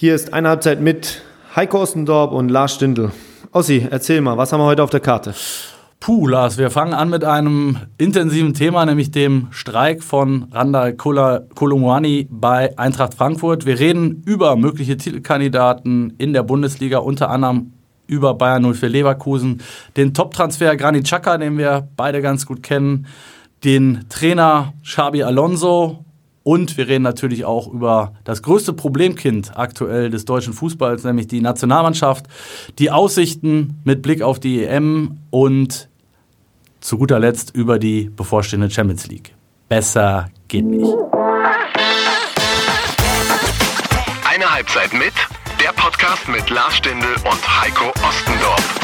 Hier ist eine Halbzeit mit Heiko Ostendorp und Lars Stindl. Ossi, erzähl mal, was haben wir heute auf der Karte? Lars, wir fangen an mit einem intensiven Thema, nämlich dem Streik von Randal Kolo Muani bei Eintracht Frankfurt. Wir reden über mögliche Titelkandidaten in der Bundesliga, unter anderem über Bayern 04 Leverkusen, den Top-Transfer Granit Xhaka, den wir beide ganz gut kennen, den Trainer Xabi Alonso. Und wir reden natürlich auch über das größte Problemkind aktuell des deutschen Fußballs, nämlich die Nationalmannschaft, die Aussichten mit Blick auf die EM und zu guter Letzt über die bevorstehende Champions League. Besser geht nicht. Eine Halbzeit mit, der Podcast mit Lars Stindl und Heiko Ostendorf.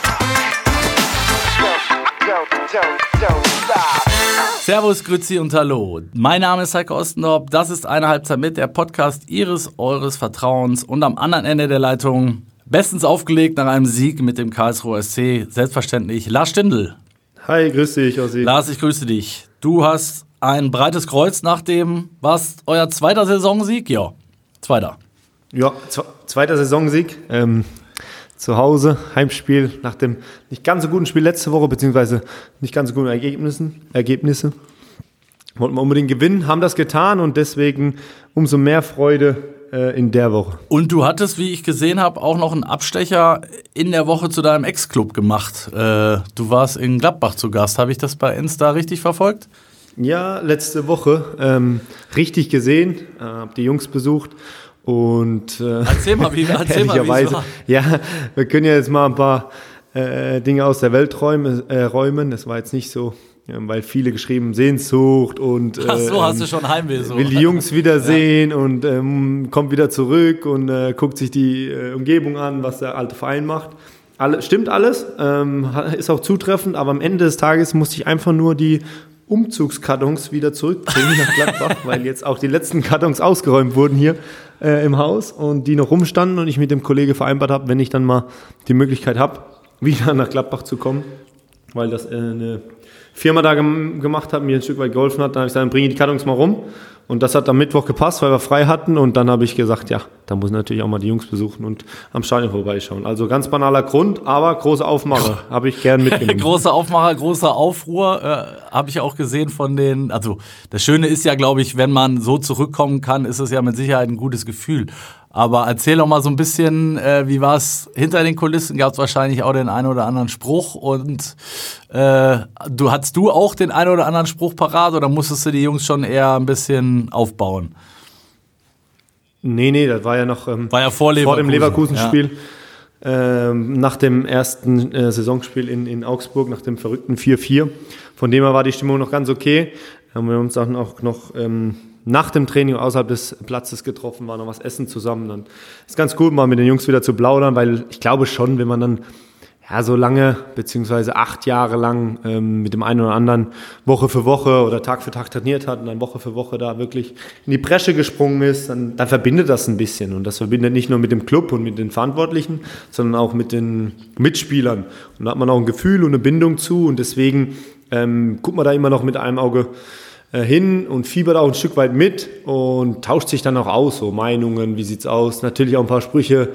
Servus, Grüezi und Hallo. Mein Name ist Heiko Ostendorp. Das ist eine Halbzeit mit, der Podcast eures Vertrauens. Und am anderen Ende der Leitung, bestens aufgelegt nach einem Sieg mit dem Karlsruher SC, selbstverständlich Lars Stindl. Hi, grüß dich, Ossi. Lars, ich grüße dich. Du hast ein breites Kreuz nach dem, was, euer zweiter Saisonsieg? Ja, zweiter. Ja, zweiter Saisonsieg. Zu Hause, Heimspiel, nach dem nicht ganz so guten Spiel letzte Woche, beziehungsweise nicht ganz so guten Ergebnisse. Wollten wir unbedingt gewinnen, haben das getan und deswegen umso mehr Freude in der Woche. Und du hattest, wie ich gesehen habe, auch noch einen Abstecher in der Woche zu deinem Ex-Club gemacht. Du warst in Gladbach zu Gast. Habe ich das bei Insta richtig verfolgt? Ja, letzte Woche richtig gesehen, habe die Jungs besucht. Und erzähl mal, wie es war. Ja, wir können ja jetzt mal ein paar Dinge aus der Welt räumen. Das war jetzt nicht so, weil viele geschrieben Sehnsucht und ach so, hast du schon Heimweh so. Will die Jungs wiedersehen und kommt wieder zurück und guckt sich die Umgebung an, was der alte Verein macht. Stimmt alles, ist auch zutreffend, aber am Ende des Tages musste ich einfach nur die Umzugskartons wieder zurückbringen nach Gladbach, weil jetzt auch die letzten Kartons ausgeräumt wurden hier im Haus und die noch rumstanden und ich mit dem Kollege vereinbart habe, wenn ich dann mal die Möglichkeit habe, wieder nach Gladbach zu kommen, weil das eine Firma da gemacht hat, mir ein Stück weit geholfen hat, dann habe ich gesagt, dann bringe ich die Kartons mal rum. Und das hat am Mittwoch gepasst, weil wir frei hatten. Und dann habe ich gesagt, ja, da muss ich natürlich auch mal die Jungs besuchen und am Stadion vorbeischauen. Also ganz banaler Grund, aber große Aufmacher habe ich gern mitgenommen. Großer Aufmacher, großer Aufruhr habe ich auch gesehen von den, also das Schöne ist ja, glaube ich, wenn man so zurückkommen kann, ist es ja mit Sicherheit ein gutes Gefühl. Aber erzähl doch mal so ein bisschen, wie war es hinter den Kulissen? Gab es wahrscheinlich auch den einen oder anderen Spruch und hattest du auch den einen oder anderen Spruch parat oder musstest du die Jungs schon eher ein bisschen aufbauen? Nee, das war ja noch vor dem Leverkusen-Spiel. Ja. Nach dem ersten Saisonspiel in Augsburg, nach dem verrückten 4-4. Von dem her war die Stimmung noch ganz okay. Haben wir uns dann auch noch nach dem Training außerhalb des Platzes getroffen, war noch was essen zusammen. Dann ist ganz gut, mal mit den Jungs wieder zu plaudern, weil ich glaube schon, wenn man dann so lange, beziehungsweise 8 Jahre lang mit dem einen oder anderen Woche für Woche oder Tag für Tag trainiert hat und dann Woche für Woche da wirklich in die Bresche gesprungen ist, dann verbindet das ein bisschen. Und das verbindet nicht nur mit dem Club und mit den Verantwortlichen, sondern auch mit den Mitspielern. Und da hat man auch ein Gefühl und eine Bindung zu und deswegen guckt man da immer noch mit einem Auge hin und fiebert auch ein Stück weit mit und tauscht sich dann auch aus, so Meinungen, wie sieht's aus, natürlich auch ein paar Sprüche,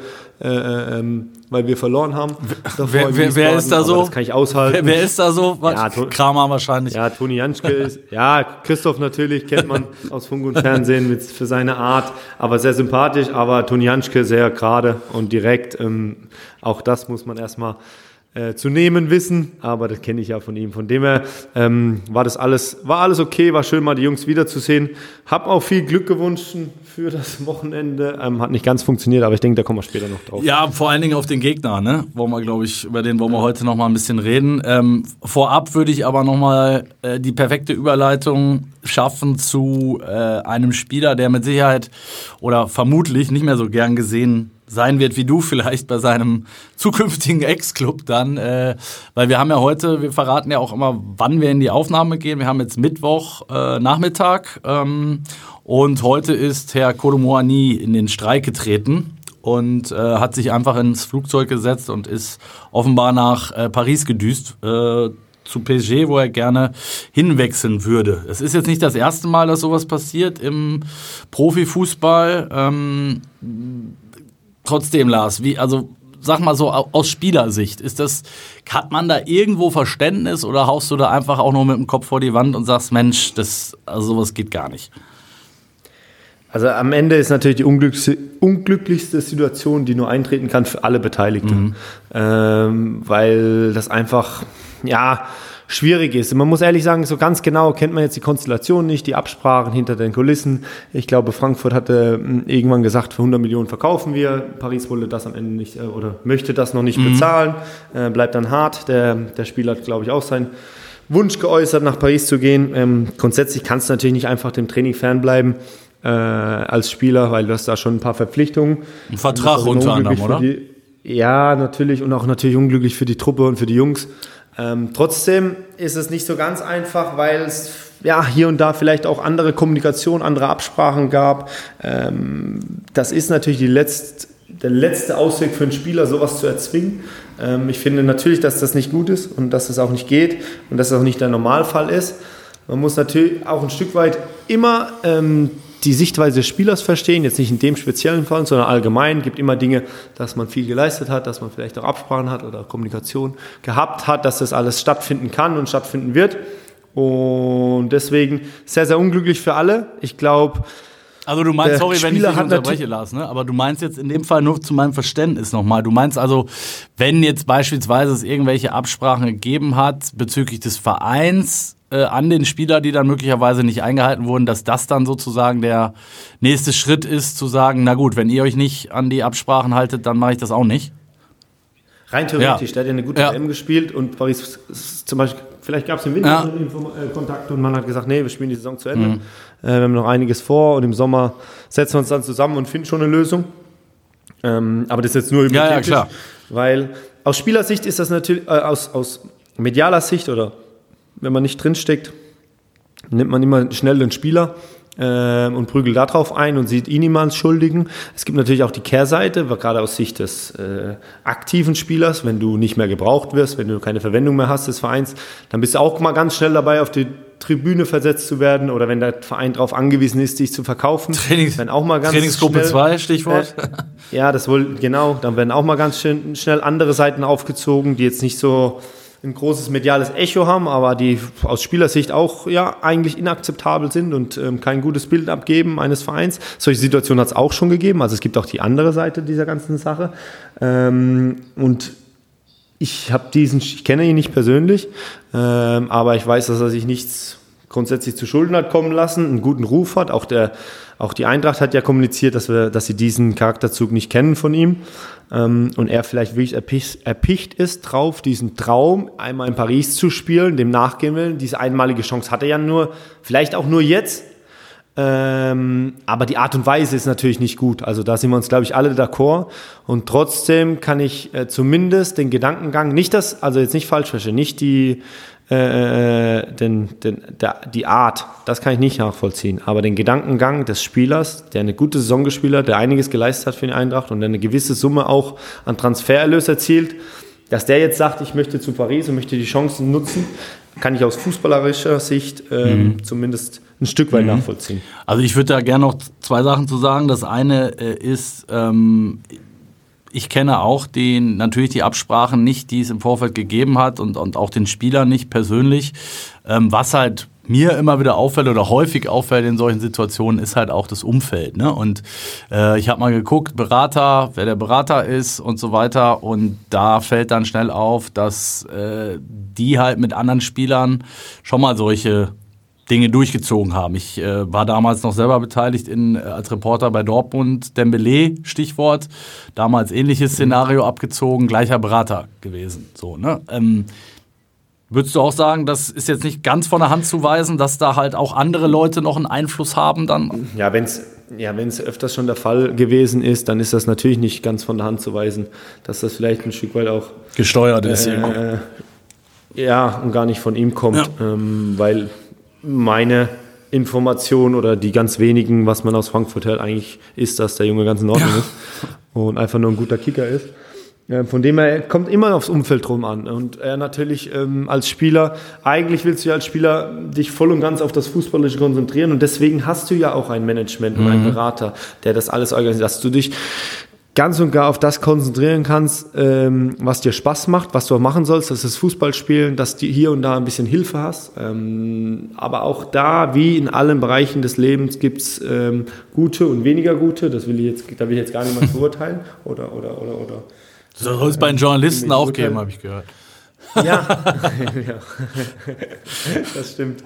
weil wir verloren haben. Wer ist da so? Das kann ich aushalten. Wer ist da so? Ja, Kramer wahrscheinlich. Ja, Toni Janschke ist, Christoph natürlich, kennt man aus Funk und Fernsehen für seine Art, aber sehr sympathisch, aber Toni Janschke sehr gerade und direkt, auch das muss man erstmal zu nehmen wissen, aber das kenne ich ja von ihm. Von dem her war alles okay, war schön mal die Jungs wiederzusehen. Hab auch viel Glück gewünscht für das Wochenende. Hat nicht ganz funktioniert, aber ich denke, da kommen wir später noch drauf. Ja, vor allen Dingen auf den Gegner, ne? Über den wollen wir heute noch mal ein bisschen reden. Vorab würde ich aber noch mal die perfekte Überleitung schaffen zu einem Spieler, der mit Sicherheit oder vermutlich nicht mehr so gern gesehen sein wird wie du vielleicht bei seinem zukünftigen Ex-Club dann, weil wir haben ja heute, wir verraten ja auch immer, wann wir in die Aufnahme gehen. Wir haben jetzt Mittwoch Nachmittag und heute ist Herr Kolo Muani in den Streik getreten und hat sich einfach ins Flugzeug gesetzt und ist offenbar nach Paris gedüst, zu PSG, wo er gerne hinwechseln würde. Es ist jetzt nicht das erste Mal, dass sowas passiert im Profifußball. Trotzdem, Lars, sag mal so aus Spielersicht, hat man da irgendwo Verständnis oder haust du da einfach auch nur mit dem Kopf vor die Wand und sagst, Mensch, sowas geht gar nicht? Also am Ende ist natürlich die unglücklichste Situation, die nur eintreten kann für alle Beteiligten, weil das einfach, schwierig ist. Man muss ehrlich sagen, so ganz genau kennt man jetzt die Konstellation nicht, die Absprachen hinter den Kulissen. Ich glaube, Frankfurt hatte irgendwann gesagt, für 100 Millionen verkaufen wir. Paris wollte das am Ende nicht oder möchte das noch nicht bezahlen. Bleibt dann hart. Der Spieler hat, glaube ich, auch seinen Wunsch geäußert, nach Paris zu gehen. Grundsätzlich kannst du natürlich nicht einfach dem Training fernbleiben als Spieler, weil du hast da schon ein paar Verpflichtungen. Ein Vertrag unter anderem, oder? Ja, natürlich. Und auch natürlich unglücklich für die Truppe und für die Jungs. Trotzdem ist es nicht so ganz einfach, weil es hier und da vielleicht auch andere Kommunikation, andere Absprachen gab. Das ist natürlich der letzte Ausweg für einen Spieler, sowas zu erzwingen. Ich finde natürlich, dass das nicht gut ist und dass das auch nicht geht und dass das auch nicht der Normalfall ist. Man muss natürlich auch ein Stück weit immer die Sichtweise des Spielers verstehen, jetzt nicht in dem speziellen Fall, sondern allgemein. Gibt immer Dinge, dass man viel geleistet hat, dass man vielleicht auch Absprachen hat oder Kommunikation gehabt hat, dass das alles stattfinden kann und stattfinden wird. Und deswegen sehr, sehr unglücklich für alle. Ich glaube, also du meinst, sorry, wenn ich dich unterbreche, Lars, ne? Aber du meinst jetzt in dem Fall nur zu meinem Verständnis nochmal. Du meinst also, wenn jetzt beispielsweise es irgendwelche Absprachen gegeben hat bezüglich des Vereins an den Spieler, die dann möglicherweise nicht eingehalten wurden, dass das dann sozusagen der nächste Schritt ist, zu sagen, na gut, wenn ihr euch nicht an die Absprachen haltet, dann mache ich das auch nicht? Rein theoretisch, der hat ja eine gute WM gespielt und Paris zum Beispiel, vielleicht gab es im Winter Kontakt und man hat gesagt, nee, wir spielen die Saison zu Ende. Wir haben noch einiges vor und im Sommer setzen wir uns dann zusammen und finden schon eine Lösung. Aber das ist jetzt nur hypothetisch, klar. Weil aus Spielersicht ist das natürlich, aus medialer Sicht oder wenn man nicht drinsteckt, nimmt man immer schnell den Spieler und prügelt da drauf ein und sieht ihn immer als Schuldigen. Es gibt natürlich auch die Kehrseite, gerade aus Sicht des aktiven Spielers, wenn du nicht mehr gebraucht wirst, wenn du keine Verwendung mehr hast des Vereins, dann bist du auch mal ganz schnell dabei, auf die Tribüne versetzt zu werden oder wenn der Verein darauf angewiesen ist, dich zu verkaufen. Dann auch mal ganz Trainingsgruppe 2, Stichwort. Dann werden auch mal ganz schnell andere Seiten aufgezogen, die jetzt nicht so ein großes mediales Echo haben, aber die aus Spielersicht auch eigentlich inakzeptabel sind und kein gutes Bild abgeben eines Vereins. Solche Situationen hat es auch schon gegeben, also es gibt auch die andere Seite dieser ganzen Sache. Und ich kenne ihn nicht persönlich, aber ich weiß, dass er sich nichts grundsätzlich zu Schulden hat kommen lassen, einen guten Ruf hat. Auch die Eintracht hat ja kommuniziert, dass sie diesen Charakterzug nicht kennen von ihm. Und er vielleicht wirklich erpicht ist drauf, diesen Traum, einmal in Paris zu spielen, dem nachgehen will. Diese einmalige Chance hat er ja vielleicht auch nur jetzt. Aber die Art und Weise ist natürlich nicht gut. Also da sind wir uns, glaube ich, alle d'accord. Und trotzdem kann ich zumindest den Gedankengang, also jetzt nicht falsch verstehen, nicht die Art, das kann ich nicht nachvollziehen, aber den Gedankengang des Spielers, der eine gute Saison gespielt hat, der einiges geleistet hat für die Eintracht und der eine gewisse Summe auch an Transfererlös erzielt, dass der jetzt sagt, ich möchte zu Paris und möchte die Chancen nutzen, kann ich aus fußballerischer Sicht zumindest ein Stück weit nachvollziehen. Also ich würde da gerne noch zwei Sachen zu sagen. Das eine ist, ich kenne auch natürlich die Absprachen nicht, die es im Vorfeld gegeben hat und auch den Spieler nicht persönlich. Was halt mir immer wieder auffällt oder häufig auffällt in solchen Situationen, ist halt auch das Umfeld. Ne? Und ich habe mal geguckt, wer der Berater ist und so weiter. Und da fällt dann schnell auf, dass die halt mit anderen Spielern schon mal solche Dinge durchgezogen haben. Ich war damals noch selber beteiligt als Reporter bei Dortmund, Dembélé, Stichwort. Damals ähnliches Szenario abgezogen, gleicher Berater gewesen. So, ne? Würdest du auch sagen, das ist jetzt nicht ganz von der Hand zu weisen, dass da halt auch andere Leute noch einen Einfluss haben dann? Ja, wenn es öfters schon der Fall gewesen ist, dann ist das natürlich nicht ganz von der Hand zu weisen, dass das vielleicht ein Stück weit auch gesteuert ist. Und gar nicht von ihm kommt, weil meine Information oder die ganz wenigen, was man aus Frankfurt hört, eigentlich ist, dass der Junge ganz in Ordnung ist und einfach nur ein guter Kicker ist. Von dem her kommt immer aufs Umfeld drum an. Und er natürlich als Spieler, eigentlich willst du ja als Spieler dich voll und ganz auf das Fußballische konzentrieren und deswegen hast du ja auch ein Management und einen Berater, der das alles organisiert, dass du dich ganz und gar auf das konzentrieren kannst, was dir Spaß macht, was du auch machen sollst, das ist Fußballspielen, dass du hier und da ein bisschen Hilfe hast. Aber auch da, wie in allen Bereichen des Lebens, gibt es gute und weniger gute. Da will ich jetzt gar niemand verurteilen. Oder. Das soll es bei den Journalisten auch geben, habe ich gehört. Ja, ja. Das stimmt.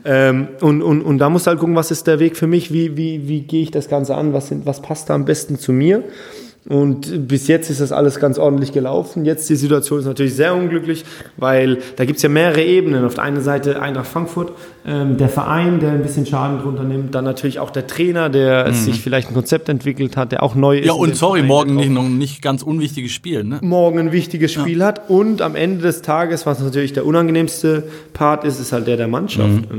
Und da musst du halt gucken, was ist der Weg für mich, wie gehe ich das Ganze an, was passt da am besten zu mir. Und bis jetzt ist das alles ganz ordentlich gelaufen. Jetzt die Situation ist natürlich sehr unglücklich, weil da gibt es ja mehrere Ebenen. Auf der einen Seite Eintracht Frankfurt, der Verein, der ein bisschen Schaden drunter nimmt. Dann natürlich auch der Trainer, der sich vielleicht ein Konzept entwickelt hat, der auch neu ist. Ja, und sorry, morgen noch ein nicht ganz unwichtiges Spiel. Ne? Morgen ein wichtiges Spiel hat. Und am Ende des Tages, was natürlich der unangenehmste Part ist, ist halt der Mannschaft.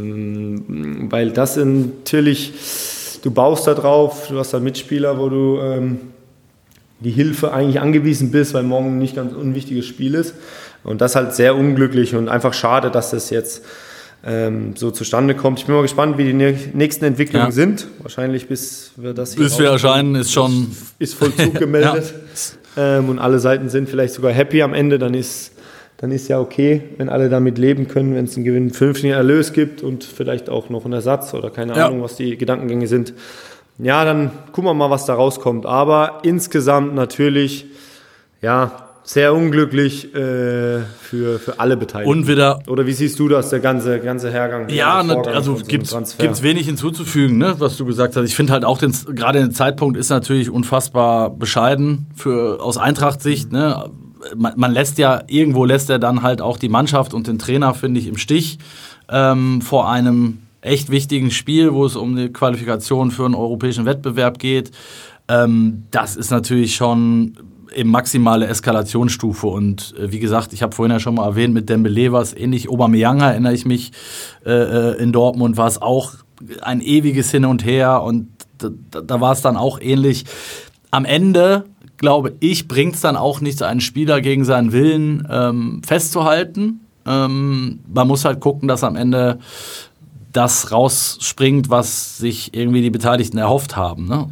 Weil das natürlich, du baust da drauf, du hast da Mitspieler, wo du die Hilfe eigentlich angewiesen bist, weil morgen ein nicht ganz unwichtiges Spiel ist. Und das halt sehr unglücklich und einfach schade, dass das jetzt so zustande kommt. Ich bin mal gespannt, wie die nächsten Entwicklungen sind. Wahrscheinlich bis wir das hier bis wir erscheinen, ist Vollzug gemeldet. Und alle Seiten sind vielleicht sogar happy am Ende. Dann ist ja okay, wenn alle damit leben können, wenn es einen Gewinn, vernünftigen Erlös gibt und vielleicht auch noch einen Ersatz oder keine Ahnung, was die Gedankengänge sind. Ja, dann gucken wir mal, was da rauskommt. Aber insgesamt natürlich, ja, sehr unglücklich für alle Beteiligten. Und wieder. Oder wie siehst du das, der ganze Hergang? Ja, also gibt's wenig hinzuzufügen, ne, was du gesagt hast. Ich finde halt auch, gerade der Zeitpunkt ist natürlich unfassbar bescheiden aus Eintracht-Sicht. Ne? Man lässt er dann halt auch die Mannschaft und den Trainer, finde ich, im Stich vor einem echt wichtigen Spiel, wo es um die Qualifikation für einen europäischen Wettbewerb geht. Das ist natürlich schon eben maximale Eskalationsstufe. Und wie gesagt, ich habe vorhin ja schon mal erwähnt, mit Dembélé war es ähnlich. Aubameyang, erinnere ich mich, in Dortmund war es auch ein ewiges Hin und Her. Und da war es dann auch ähnlich. Am Ende, glaube ich, bringt es dann auch nichts, einen Spieler gegen seinen Willen festzuhalten. Man muss halt gucken, dass am Ende das rausspringt, was sich irgendwie die Beteiligten erhofft haben. Ne?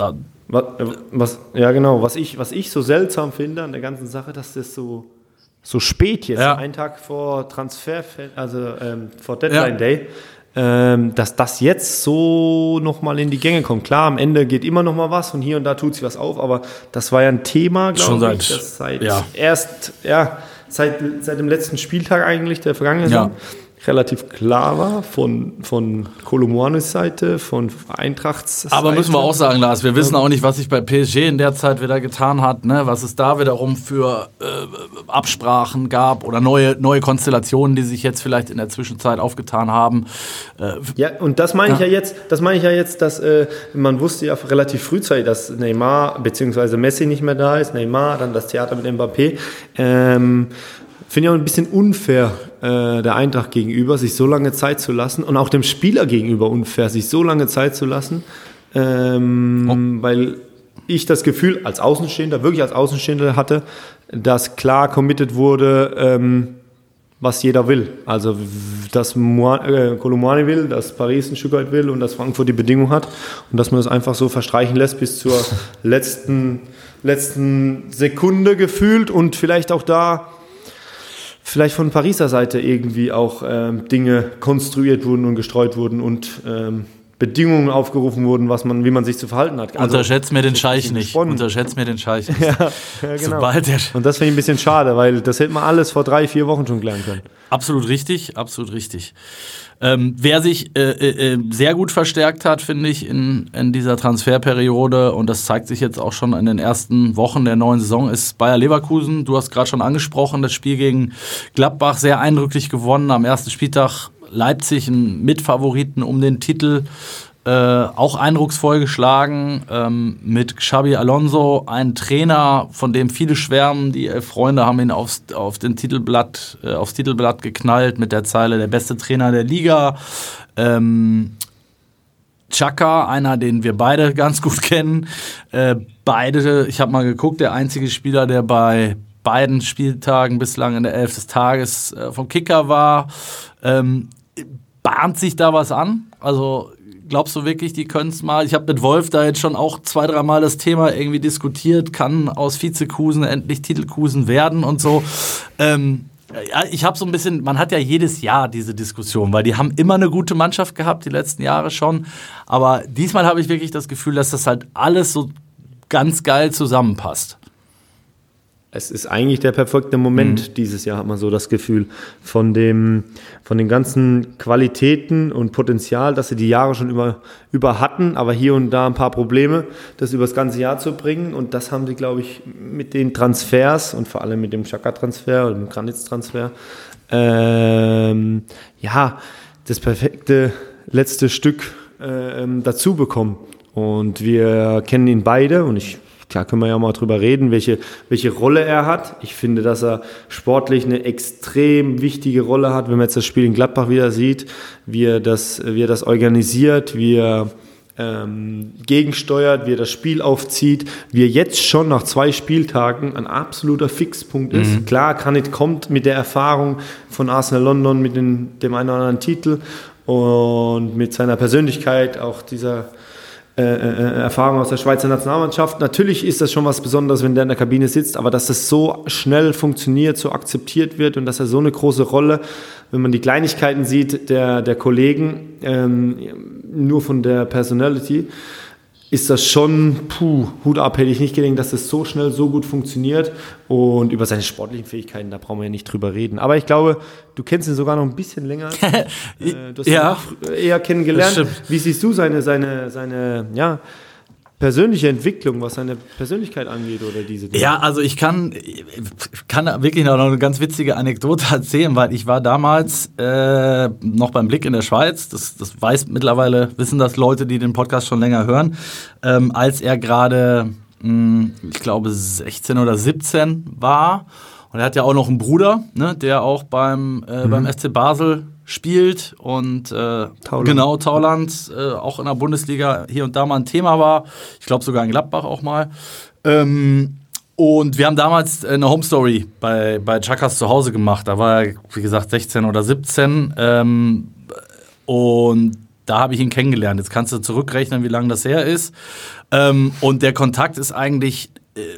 Was ich so seltsam finde an der ganzen Sache, dass das so spät jetzt, einen Tag vor Transfer, vor Deadline Day, dass das jetzt so nochmal in die Gänge kommt. Klar, am Ende geht immer noch mal was und hier und da tut sich was auf, aber das war ja ein Thema, glaube ich, das seit dem letzten Spieltag eigentlich, der vergangenen Saison, relativ klar war von Kolomuanis Seite, von Eintrachts Seite. Aber müssen wir auch sagen, Lars, wir wissen auch nicht, was sich bei PSG in der Zeit wieder getan hat, ne? Was es da wiederum für Absprachen gab oder neue Konstellationen, die sich jetzt vielleicht in der Zwischenzeit aufgetan haben. Ja, und das meine ich ja jetzt, dass man wusste ja relativ frühzeitig, dass Neymar bzw. Messi nicht mehr da ist, Neymar, dann das Theater mit Mbappé. Finde ich auch ein bisschen unfair der Eintracht gegenüber, sich so lange Zeit zu lassen und auch dem Spieler gegenüber unfair, sich so lange Zeit zu lassen, weil ich das Gefühl wirklich als Außenstehender hatte, dass klar committed wurde, was jeder will. Also, dass Kolomuani will, dass Paris ein Stück weit will und dass Frankfurt die Bedingung hat und dass man das einfach so verstreichen lässt bis zur letzten Sekunde gefühlt und vielleicht auch da von Pariser Seite irgendwie auch Dinge konstruiert wurden und gestreut wurden und Bedingungen aufgerufen wurden, wie man sich zu verhalten hat. Also, Unterschätzt mir den Scheich nicht. Ja, genau. Und das finde ich ein bisschen schade, weil das hätte man alles vor 3-4 Wochen schon klären können. Absolut richtig, absolut richtig. Wer sich sehr gut verstärkt hat, finde ich, in dieser Transferperiode, und das zeigt sich jetzt auch schon in den ersten Wochen der neuen Saison, ist Bayer Leverkusen. Du hast gerade schon angesprochen, das Spiel gegen Gladbach sehr eindrücklich gewonnen. Am ersten Spieltag Leipzig, ein Mitfavoriten um den Titel, auch eindrucksvoll geschlagen, mit Xabi Alonso, ein Trainer, von dem viele schwärmen. Die 11 Freunde haben ihn aufs Titelblatt geknallt mit der Zeile, der beste Trainer der Liga. Xhaka, einer, den wir beide ganz gut kennen. Ich habe mal geguckt, der einzige Spieler, der bei beiden Spieltagen bislang in der 11 des Tages vom Kicker war. Bahnt sich da was an? Also Glaubst du wirklich, die können es mal? Ich habe mit Wolf da jetzt schon auch 2-3 Mal das Thema irgendwie diskutiert. Kann aus Vizekusen endlich Titelkusen werden und so. Ja, ich habe so ein bisschen, man hat ja jedes Jahr diese Diskussion, weil die haben immer eine gute Mannschaft gehabt, die letzten Jahre schon. Aber diesmal habe ich wirklich das Gefühl, dass das halt alles so ganz geil zusammenpasst. Es ist eigentlich der perfekte Moment dieses Jahr, hat man so das Gefühl, von den ganzen Qualitäten und Potenzial, dass sie die Jahre schon über hatten, aber hier und da ein paar Probleme, das über das ganze Jahr zu bringen. Und das haben sie, glaube ich, mit den Transfers und vor allem mit dem Xhaka-Transfer oder dem Granit-Transfer, das perfekte letzte Stück dazu bekommen. Und wir kennen ihn beide und klar können wir ja mal drüber reden, welche Rolle er hat. Ich finde, dass er sportlich eine extrem wichtige Rolle hat, wenn man jetzt das Spiel in Gladbach wieder sieht, wie er das organisiert, wie er gegensteuert, wie er das Spiel aufzieht, wie er jetzt schon nach 2 Spieltagen ein absoluter Fixpunkt ist. Klar, Granit kommt mit der Erfahrung von Arsenal London, mit dem einen oder anderen Titel und mit seiner Persönlichkeit, auch dieser Erfahrung aus der Schweizer Nationalmannschaft. Natürlich ist das schon was Besonderes, wenn der in der Kabine sitzt, aber dass das so schnell funktioniert, so akzeptiert wird und dass er so eine große Rolle, wenn man die Kleinigkeiten sieht, der Kollegen, nur von der Personality, ist das schon, Hut ab, hätte ich nicht gedacht, dass das so schnell, so gut funktioniert. Und über seine sportlichen Fähigkeiten, da brauchen wir ja nicht drüber reden. Aber ich glaube, du kennst ihn sogar noch ein bisschen länger. Du hast ihn eher kennengelernt. Wie siehst du seine persönliche Entwicklung, was seine Persönlichkeit angeht oder diese Dinge? Ja, also ich kann wirklich noch eine ganz witzige Anekdote erzählen, weil ich war damals noch beim Blick in der Schweiz, das wissen das Leute, die den Podcast schon länger hören, als er gerade, ich glaube 16 oder 17 war. Und er hat ja auch noch einen Bruder, ne, der auch beim FC Basel spielt und Tauland, auch in der Bundesliga hier und da mal ein Thema war. Ich glaube sogar in Gladbach auch mal. Und wir haben damals eine Home Story bei Xhakas zu Hause gemacht. Da war er, wie gesagt, 16 oder 17. Und da habe ich ihn kennengelernt. Jetzt kannst du zurückrechnen, wie lange das her ist. Und der Kontakt ist eigentlich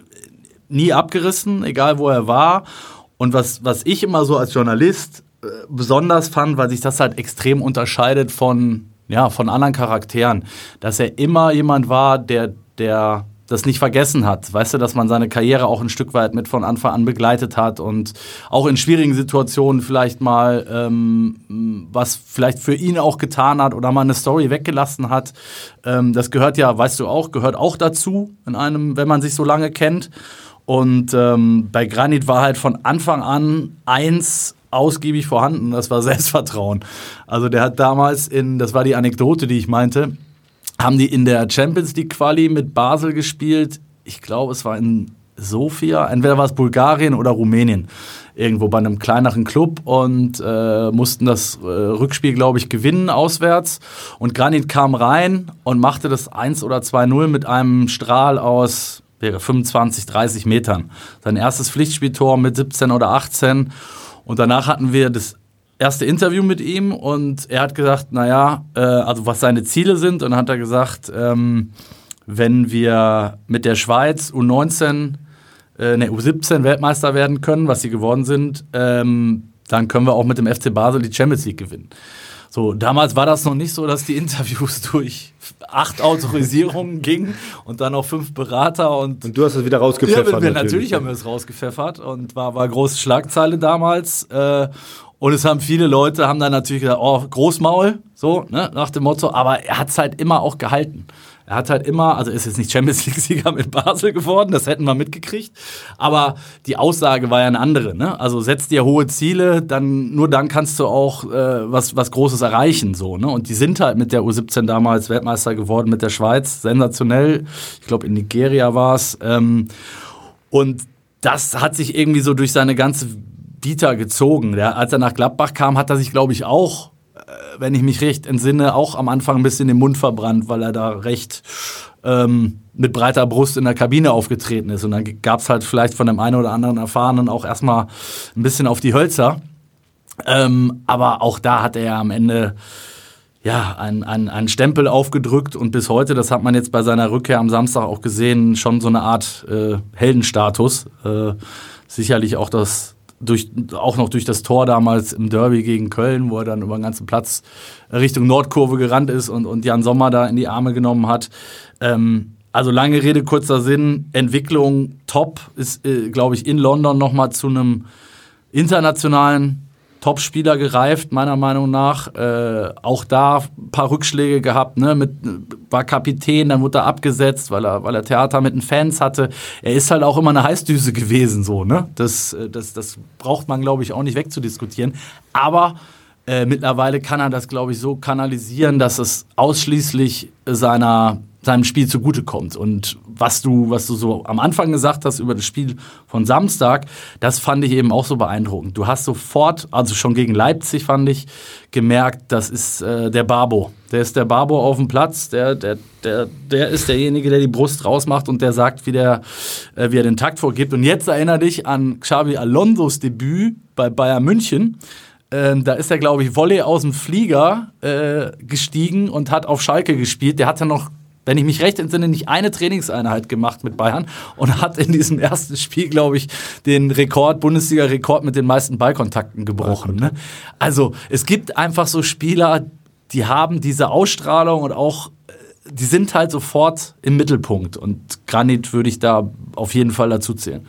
nie abgerissen, egal wo er war. Und was ich immer so als Journalist besonders fand, weil sich das halt extrem unterscheidet von anderen Charakteren, dass er immer jemand war, der das nicht vergessen hat. Weißt du, dass man seine Karriere auch ein Stück weit mit von Anfang an begleitet hat und auch in schwierigen Situationen vielleicht mal was vielleicht für ihn auch getan hat oder mal eine Story weggelassen hat. Das gehört ja, weißt du auch, gehört auch dazu, wenn man sich so lange kennt. Und bei Granit war halt von Anfang an eins ausgiebig vorhanden, das war Selbstvertrauen. Also der hat damals das war die Anekdote, die ich meinte, haben die in der Champions League Quali mit Basel gespielt. Ich glaube, es war in Sofia, entweder war es Bulgarien oder Rumänien, irgendwo bei einem kleineren Club und mussten das Rückspiel, glaube ich, gewinnen auswärts. Und Granit kam rein und machte das 1 oder 2-0 mit einem Strahl aus 25, 30 Metern. Sein erstes Pflichtspieltor mit 17 oder 18. Und danach hatten wir das erste Interview mit ihm und er hat gesagt, also was seine Ziele sind. Und dann hat er gesagt, wenn wir mit der Schweiz U17 Weltmeister werden können, was sie geworden sind, dann können wir auch mit dem FC Basel die Champions League gewinnen. So, damals war das noch nicht so, dass die Interviews durch 8 Autorisierungen gingen und dann auch 5 Berater. Und du hast es wieder rausgepfeffert. Ja, natürlich haben wir es rausgepfeffert und war große Schlagzeile damals. Und es haben viele Leute, haben dann natürlich gesagt, oh, Großmaul, so, ne, nach dem Motto. Aber er hat es halt immer auch gehalten. Er hat halt immer, also ist jetzt nicht Champions League-Sieger mit Basel geworden, das hätten wir mitgekriegt, aber die Aussage war ja eine andere, ne? Also setz dir hohe Ziele, nur dann kannst du auch was Großes erreichen, so, ne? Und die sind halt mit der U17 damals Weltmeister geworden, mit der Schweiz, sensationell, ich glaube in Nigeria war es, und das hat sich irgendwie so durch seine ganze Vita gezogen. Als er nach Gladbach kam, hat er sich, glaube ich, auch, wenn ich mich recht entsinne, auch am Anfang ein bisschen den Mund verbrannt, weil er da recht mit breiter Brust in der Kabine aufgetreten ist. Und dann gab es halt vielleicht von dem einen oder anderen Erfahrenen auch erstmal ein bisschen auf die Hölzer. Aber auch da hat er ja am Ende einen Stempel aufgedrückt und bis heute, das hat man jetzt bei seiner Rückkehr am Samstag auch gesehen, schon so eine Art Heldenstatus. Sicherlich auch auch noch durch das Tor damals im Derby gegen Köln, wo er dann über den ganzen Platz Richtung Nordkurve gerannt ist und Jan Sommer da in die Arme genommen hat. Also lange Rede, kurzer Sinn, Entwicklung top, ist, glaube ich, in London nochmal zu einem internationalen Top-Spieler gereift, meiner Meinung nach. Auch da ein paar Rückschläge gehabt, ne? War Kapitän, dann wurde er abgesetzt, weil er Theater mit den Fans hatte. Er ist halt auch immer eine Heißdüse gewesen, so, ne? Das braucht man, glaube ich, auch nicht wegzudiskutieren. Aber mittlerweile kann er das, glaube ich, so kanalisieren, dass es ausschließlich seinem Spiel zugutekommt. Und was du so am Anfang gesagt hast über das Spiel von Samstag, das fand ich eben auch so beeindruckend. Du hast sofort, also schon gegen Leipzig fand ich, gemerkt, das ist der Barbo. Der ist der Barbo auf dem Platz, der ist derjenige, der die Brust rausmacht und der sagt, wie er den Takt vorgibt. Und jetzt erinnere dich an Xabi Alonsos Debüt bei Bayern München. Da ist er, glaube ich, Volley aus dem Flieger gestiegen und hat auf Schalke gespielt. Der hat ja noch, wenn ich mich recht entsinne, nicht eine Trainingseinheit gemacht mit Bayern und hat in diesem ersten Spiel, glaube ich, den Bundesliga-Rekord mit den meisten Ballkontakten gebrochen. Ne? Also es gibt einfach so Spieler, die haben diese Ausstrahlung und auch, die sind halt sofort im Mittelpunkt. Und Granit würde ich da auf jeden Fall dazu zählen.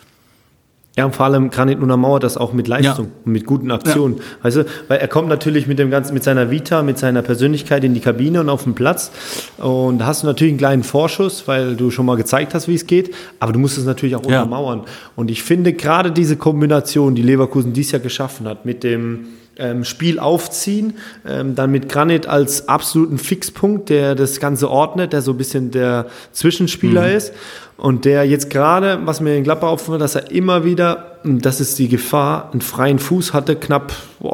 Ja, und vor allem Granit untermauert das auch mit Leistung, mit guten Aktionen. Ja. Weißt du, weil er kommt natürlich mit seiner Vita, mit seiner Persönlichkeit in die Kabine und auf den Platz. Und da hast du natürlich einen kleinen Vorschuss, weil du schon mal gezeigt hast, wie es geht. Aber du musst es natürlich auch untermauern. Und ich finde gerade diese Kombination, die Leverkusen dieses Jahr geschaffen hat, mit dem Spiel aufziehen, dann mit Granit als absoluten Fixpunkt, der das Ganze ordnet, der so ein bisschen der Zwischenspieler ist und der jetzt gerade, was mir in Gladbach auffällt, dass er immer wieder, das ist die Gefahr, einen freien Fuß hatte, knapp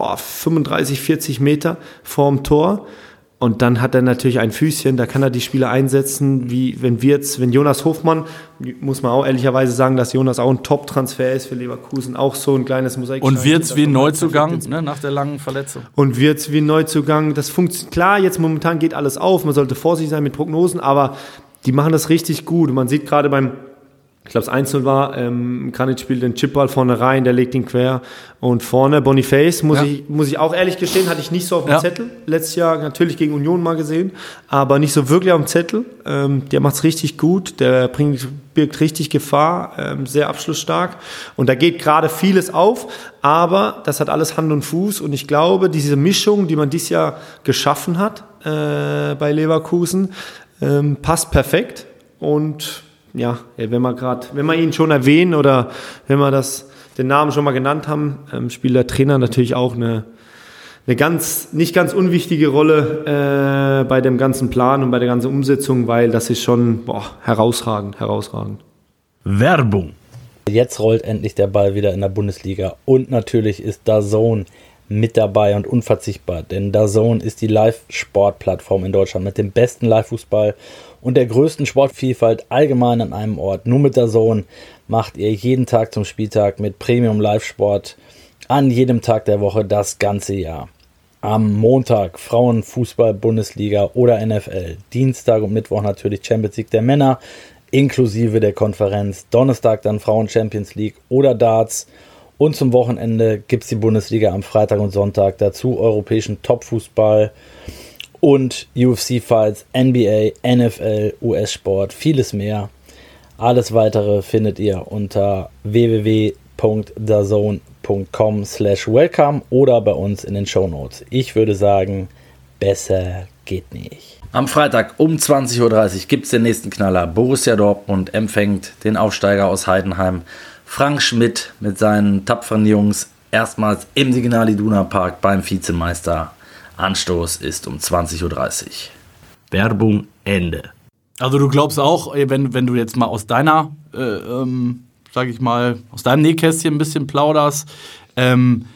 35, 40 Meter vorm Tor. Und dann hat er natürlich ein Füßchen, da kann er die Spieler einsetzen, wie wenn Jonas Hofmann, muss man auch ehrlicherweise sagen, dass Jonas auch ein Top-Transfer ist für Leverkusen, auch so ein kleines Mosaik. Und Wirtz wie ein Neuzugang, ne, nach der langen Verletzung. Und Wirtz wie ein Neuzugang, das funktioniert, klar, jetzt momentan geht alles auf, man sollte vorsichtig sein mit Prognosen, aber die machen das richtig gut. Und man sieht gerade ich glaube, es 1-0 war, Granit spielt den Chipball vorne rein, der legt ihn quer und vorne Boniface, muss ich auch ehrlich gestehen, hatte ich nicht so auf dem Zettel. Letztes Jahr natürlich gegen Union mal gesehen, aber nicht so wirklich auf dem Zettel. Der macht's richtig gut, der birgt richtig Gefahr, sehr abschlussstark und da geht gerade vieles auf, aber das hat alles Hand und Fuß und ich glaube, diese Mischung, die man dieses Jahr geschaffen hat bei Leverkusen, passt perfekt und ja, wenn wir ihn schon erwähnen oder wenn wir den Namen schon mal genannt haben, spielt der Trainer natürlich auch eine nicht ganz unwichtige Rolle bei dem ganzen Plan und bei der ganzen Umsetzung, weil das ist schon herausragend. Werbung. Jetzt rollt endlich der Ball wieder in der Bundesliga und natürlich ist DAZN mit dabei und unverzichtbar, denn DAZN ist die Live-Sport-Plattform in Deutschland mit dem besten Live-Fußball und der größten Sportvielfalt allgemein an einem Ort. Nur mit DAZN macht ihr jeden Tag zum Spieltag mit Premium-Live-Sport an jedem Tag der Woche das ganze Jahr. Am Montag Frauenfußball, Bundesliga oder NFL. Dienstag und Mittwoch natürlich Champions League der Männer inklusive der Konferenz. Donnerstag dann Frauen Champions League oder Darts. Und zum Wochenende gibt es die Bundesliga am Freitag und Sonntag. Dazu europäischen Topfußball und UFC-Fights, NBA, NFL, US-Sport, vieles mehr. Alles Weitere findet ihr unter www.dazn.com/welcome oder bei uns in den Shownotes. Ich würde sagen, besser geht nicht. Am Freitag um 20.30 Uhr gibt es den nächsten Knaller. Borussia Dortmund empfängt den Aufsteiger aus Heidenheim. Frank Schmidt mit seinen tapferen Jungs erstmals im Signal Iduna Park beim Vizemeister. Anstoß ist um 20.30 Uhr. Werbung Ende. Also du glaubst auch, wenn du jetzt mal aus deiner, aus deinem Nähkästchen ein bisschen plauderst,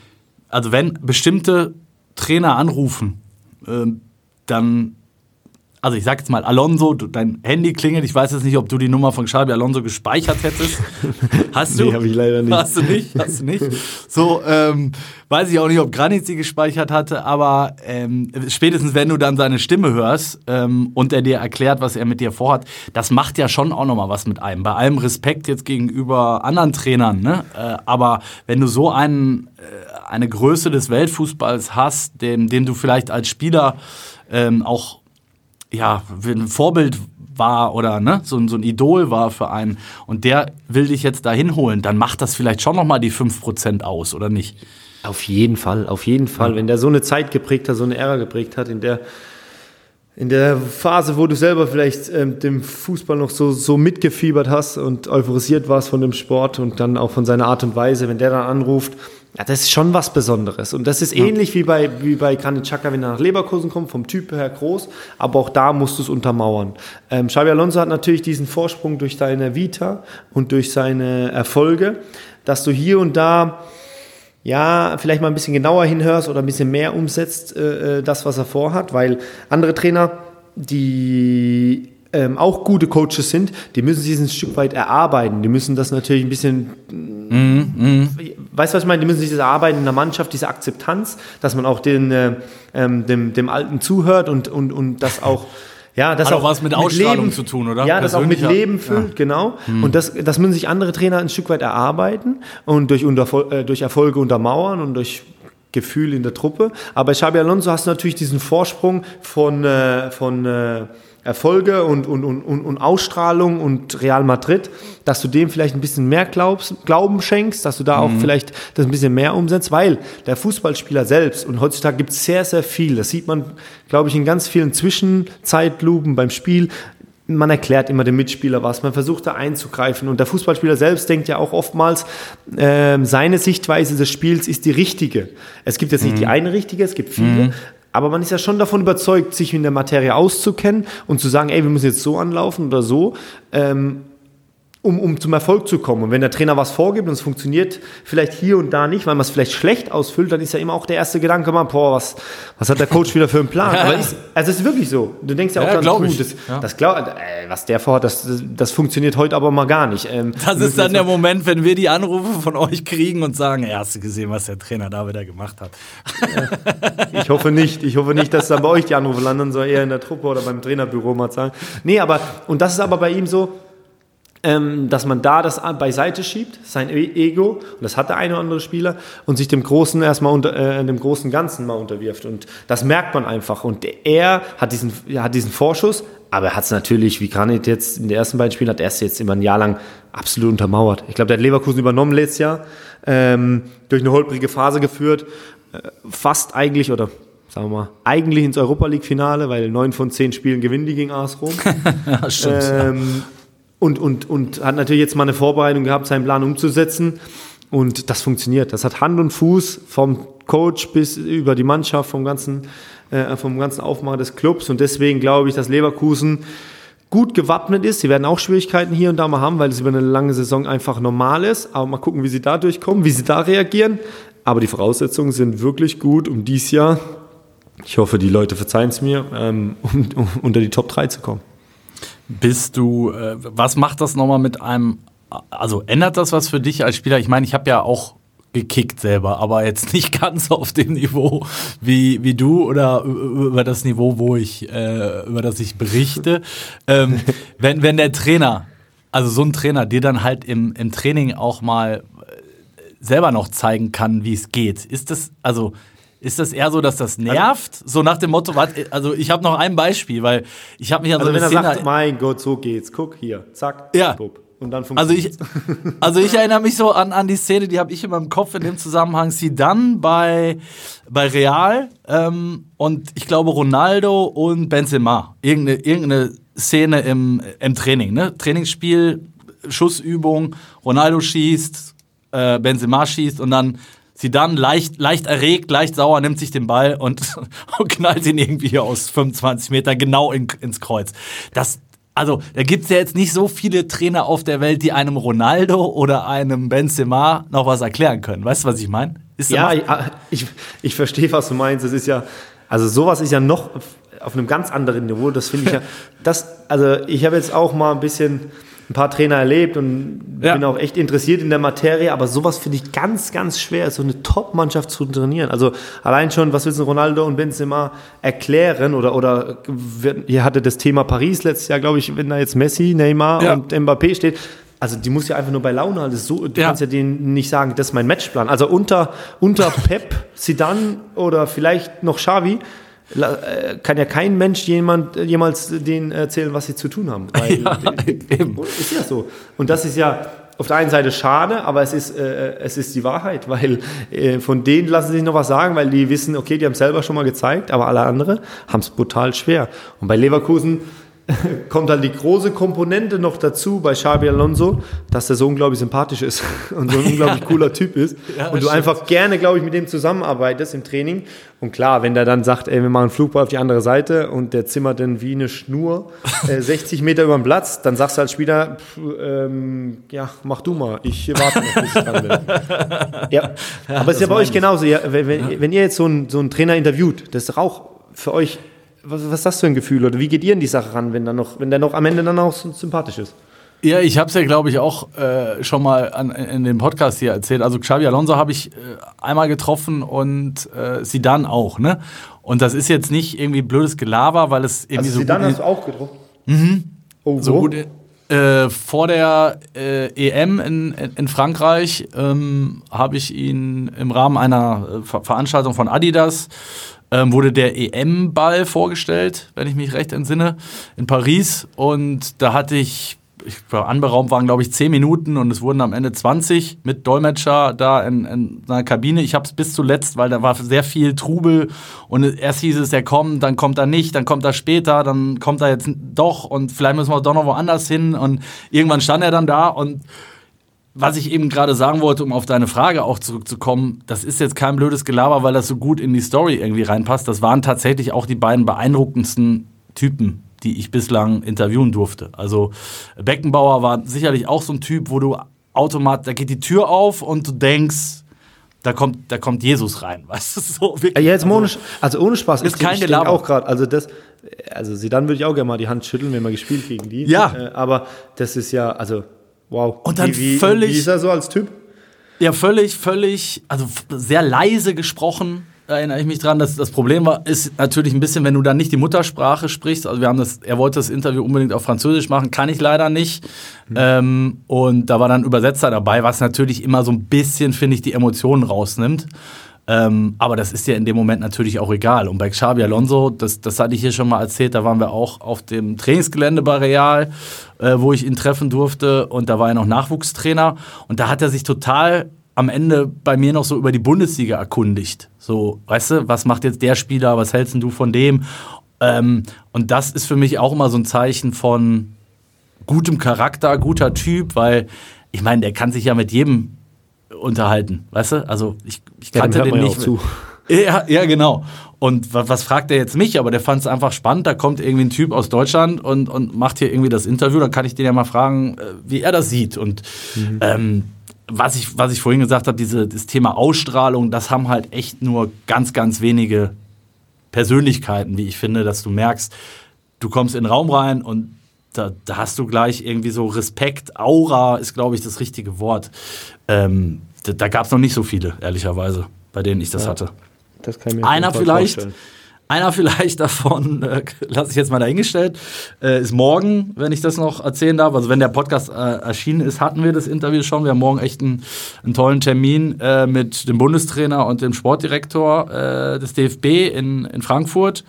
also wenn bestimmte Trainer anrufen, dann also ich sag jetzt mal, Alonso, dein Handy klingelt, ich weiß jetzt nicht, ob du die Nummer von Xabi Alonso gespeichert hättest. Hast du? Nee, hab ich leider nicht. Hast du nicht? So, weiß ich auch nicht, ob Granit sie gespeichert hatte, aber spätestens, wenn du dann seine Stimme hörst und er dir erklärt, was er mit dir vorhat, das macht ja schon auch nochmal was mit einem. Bei allem Respekt jetzt gegenüber anderen Trainern, ne? Aber wenn du so eine Größe des Weltfußballs hast, dem du vielleicht als Spieler auch ein Vorbild war oder ne, so ein Idol war für einen und der will dich jetzt dahin holen, dann macht das vielleicht schon nochmal die 5% aus, oder nicht? Auf jeden Fall. Ja. Wenn der so eine Zeit geprägt hat, so eine Ära geprägt hat, in der Phase, wo du selber vielleicht dem Fußball noch so mitgefiebert hast und euphorisiert warst von dem Sport und dann auch von seiner Art und Weise, wenn der dann anruft, ja, das ist schon was Besonderes. Und das ist ähnlich wie bei Granit Xhaka, wenn er nach Leverkusen kommt, vom Typ her groß, aber auch da musst du es untermauern. Xabi Alonso hat natürlich diesen Vorsprung durch seine Vita und durch seine Erfolge, dass du hier und da vielleicht mal ein bisschen genauer hinhörst oder ein bisschen mehr umsetzt, das, was er vorhat, weil andere Trainer, die auch gute Coaches sind, die müssen sich ein Stück weit erarbeiten. Die müssen das natürlich ein bisschen, weißt du, was ich meine? Die müssen sich das erarbeiten in der Mannschaft, diese Akzeptanz, dass man auch dem Alten zuhört und das auch, das hat auch was mit Ausstrahlung Leben zu tun, oder? Ja, das auch mit Leben füllt, genau. Und das müssen sich andere Trainer ein Stück weit erarbeiten und durch Erfolge untermauern und durch Gefühl in der Truppe. Aber bei Xabi Alonso hast du natürlich diesen Vorsprung von Erfolge und Ausstrahlung und Real Madrid, dass du dem vielleicht ein bisschen mehr Glauben schenkst, dass du da auch vielleicht das ein bisschen mehr umsetzt, weil der Fußballspieler selbst, und heutzutage gibt es sehr, sehr viel, das sieht man, glaube ich, in ganz vielen Zwischenzeitlupen beim Spiel, man erklärt immer dem Mitspieler was, man versucht da einzugreifen und der Fußballspieler selbst denkt ja auch oftmals, seine Sichtweise des Spiels ist die richtige. Es gibt jetzt nicht die eine richtige, es gibt viele, aber man ist ja schon davon überzeugt, sich in der Materie auszukennen und zu sagen, ey, wir müssen jetzt so anlaufen oder so, um zum Erfolg zu kommen. Und wenn der Trainer was vorgibt und es funktioniert vielleicht hier und da nicht, weil man es vielleicht schlecht ausfüllt, dann ist ja immer auch der erste Gedanke, was hat der Coach wieder für einen Plan? Aber es ist wirklich so. Du denkst ja auch dann, was der vorhat, das funktioniert heute aber mal gar nicht. Das ist dann der Moment, wenn wir die Anrufe von euch kriegen und sagen, ey, hast du gesehen, was der Trainer da wieder gemacht hat? Ich hoffe nicht, dass dann bei euch die Anrufe landen, sondern eher in der Truppe oder beim Trainerbüro mal sagen. Nee, und das ist aber bei ihm so, dass man da das beiseite schiebt, sein Ego, und das hat der eine oder andere Spieler, und sich dem Großen erstmal dem großen Ganzen mal unterwirft. Und das merkt man einfach. Und er hat diesen Vorschuss, aber er hat es natürlich, wie Granit jetzt in den ersten beiden Spielen, hat er es jetzt immer ein Jahr lang absolut untermauert. Ich glaube, der hat Leverkusen übernommen letztes Jahr, durch eine holprige Phase geführt, fast eigentlich, oder sagen wir mal, eigentlich ins Europa-League-Finale, weil 9 von 10 Spielen gewinnen die gegen AS Rom. Ja, stimmt. Und hat natürlich jetzt mal eine Vorbereitung gehabt, seinen Plan umzusetzen. Und das funktioniert. Das hat Hand und Fuß vom Coach bis über die Mannschaft, vom ganzen Aufmacher des Clubs. Und deswegen glaube ich, dass Leverkusen gut gewappnet ist. Sie werden auch Schwierigkeiten hier und da mal haben, weil es über eine lange Saison einfach normal ist. Aber mal gucken, wie sie da durchkommen, wie sie da reagieren. Aber die Voraussetzungen sind wirklich gut, um dieses Jahr, ich hoffe, die Leute verzeihen es mir, unter die Top 3 zu kommen. Was macht das nochmal mit einem, also ändert das was für dich als Spieler? Ich meine, ich habe ja auch gekickt selber, aber jetzt nicht ganz auf dem Niveau wie du oder über das Niveau, über das ich berichte. Wenn der Trainer, also so ein Trainer, dir dann halt im Training auch mal selber noch zeigen kann, wie es geht, ist das eher so, dass das nervt? So nach dem Motto, also ich habe noch ein Beispiel, weil ich habe mich an so eine Szene... Szene... wenn er sagt, mein Gott, so geht's, guck hier, zack, bup, und dann funktioniert Also ich erinnere mich so an die Szene, die habe ich in meinem Kopf in dem Zusammenhang, Zidane bei Real und ich glaube Ronaldo und Benzema. Irgendeine Szene im Training, ne? Trainingsspiel, Schussübung, Ronaldo schießt, Benzema schießt und dann Zidane leicht erregt, leicht sauer, nimmt sich den Ball und knallt ihn irgendwie aus 25 Meter genau ins Kreuz. Also, da gibt es ja jetzt nicht so viele Trainer auf der Welt, die einem Ronaldo oder einem Benzema noch was erklären können. Weißt du, was ich meine? Ja, ich verstehe, was du meinst. Das ist ja Also sowas ist ja noch auf einem ganz anderen Niveau. Das finde ich ja, also ich habe jetzt auch mal ein paar Trainer erlebt und bin auch echt interessiert in der Materie, aber sowas finde ich ganz, ganz schwer, so eine Top-Mannschaft zu trainieren. Also allein schon, was willst du Ronaldo und Benzema erklären oder ihr hattet das Thema Paris letztes Jahr, glaube ich, wenn da jetzt Messi, Neymar und Mbappé steht, also die muss ja einfach nur bei Laune halten. Du kannst ja denen nicht sagen, das ist mein Matchplan. Also unter Pep, Zidane oder vielleicht noch Xavi kann ja kein Mensch jemals denen erzählen, was sie zu tun haben. Weil, ist ja so. Und das ist ja auf der einen Seite schade, aber es ist die Wahrheit, weil von denen lassen sich noch was sagen, weil die wissen, okay, die haben es selber schon mal gezeigt, aber alle anderen haben es brutal schwer. Und bei Leverkusen kommt halt die große Komponente noch dazu bei Xabi Alonso, dass der so unglaublich sympathisch ist und so ein unglaublich cooler Typ ist und du einfach gerne, glaube ich, mit dem zusammenarbeitest im Training. Und klar, wenn der dann sagt, ey, wir machen einen Flugball auf die andere Seite und der zimmert dann wie eine Schnur 60 Meter über den Platz, dann sagst du als Spieler, mach du mal, ich warte noch, bis ich dran bin. Ja. Aber es ist ja bei euch genauso. Ja, wenn ihr jetzt so einen Trainer interviewt, das ist doch auch für euch. Was ist das für ein Gefühl? Oder wie geht ihr in die Sache ran, wenn der noch am Ende dann auch so sympathisch ist? Ja, ich habe es ja, glaube ich, auch schon mal in dem Podcast hier erzählt. Also Xabi Alonso habe ich einmal getroffen und Zidane auch, ne? Und das ist jetzt nicht irgendwie blödes Gelaber, weil es irgendwie so Zidane hast du auch getroffen? Mhm. Oh, so gut. Vor der EM in Frankreich habe ich ihn im Rahmen einer Veranstaltung von Adidas wurde der EM-Ball vorgestellt, wenn ich mich recht entsinne, in Paris. Und da hatte ich anberaumt waren, glaube ich, 10 Minuten und es wurden am Ende 20 mit Dolmetscher da in einer Kabine. Ich habe es bis zuletzt, weil da war sehr viel Trubel und erst hieß es, er kommt, dann kommt er nicht, dann kommt er später, dann kommt er jetzt doch und vielleicht müssen wir doch noch woanders hin und irgendwann stand er dann da und was ich eben gerade sagen wollte, um auf deine Frage auch zurückzukommen, das ist jetzt kein blödes Gelaber, weil das so gut in die Story irgendwie reinpasst. Das waren tatsächlich auch die beiden beeindruckendsten Typen, die ich bislang interviewen durfte. Also Beckenbauer war sicherlich auch so ein Typ, wo du automatisch, da geht die Tür auf und du denkst, da kommt Jesus rein, weißt du, so wirklich. Ja, jetzt ohne Spaß. Ist kein Gelaber. Auch gerade, also Zidane würde ich auch gerne mal die Hand schütteln, wenn wir gespielt gegen die. Ja. Aber das ist ja, also wow. Und dann wie ist er so als Typ? Ja, völlig, also sehr leise gesprochen, da erinnere ich mich dran. Das Problem ist natürlich ein bisschen, wenn du dann nicht die Muttersprache sprichst. Also er wollte das Interview unbedingt auf Französisch machen, kann ich leider nicht. Und da war dann ein Übersetzer dabei, was natürlich immer so ein bisschen, finde ich, die Emotionen rausnimmt. Aber das ist ja in dem Moment natürlich auch egal. Und bei Xabi Alonso, das hatte ich hier schon mal erzählt, da waren wir auch auf dem Trainingsgelände bei Real, wo ich ihn treffen durfte. Und da war er noch Nachwuchstrainer. Und da hat er sich total am Ende bei mir noch so über die Bundesliga erkundigt. So, weißt du, was macht jetzt der Spieler, was hältst denn du von dem? Und das ist für mich auch immer so ein Zeichen von gutem Charakter, guter Typ, weil ich meine, der kann sich ja mit jedem unterhalten, weißt du? Also ich kannte den nicht. Zu. Ja, genau. Und was fragt der jetzt mich? Aber der fand es einfach spannend. Da kommt irgendwie ein Typ aus Deutschland und macht hier irgendwie das Interview. Dann kann ich den ja mal fragen, wie er das sieht. Und was ich vorhin gesagt habe, das Thema Ausstrahlung, das haben halt echt nur ganz, ganz wenige Persönlichkeiten, wie ich finde, dass du merkst, du kommst in den Raum rein und da hast du gleich irgendwie so Respekt. Aura ist, glaube ich, das richtige Wort. Da gab es noch nicht so viele, ehrlicherweise, bei denen ich das hatte. Das kann ich mir vorstellen. Einer vielleicht davon, lasse ich jetzt mal dahingestellt, ist morgen, wenn ich das noch erzählen darf. Also wenn der Podcast erschienen ist, hatten wir das Interview schon. Wir haben morgen echt einen tollen Termin mit dem Bundestrainer und dem Sportdirektor des DFB in Frankfurt.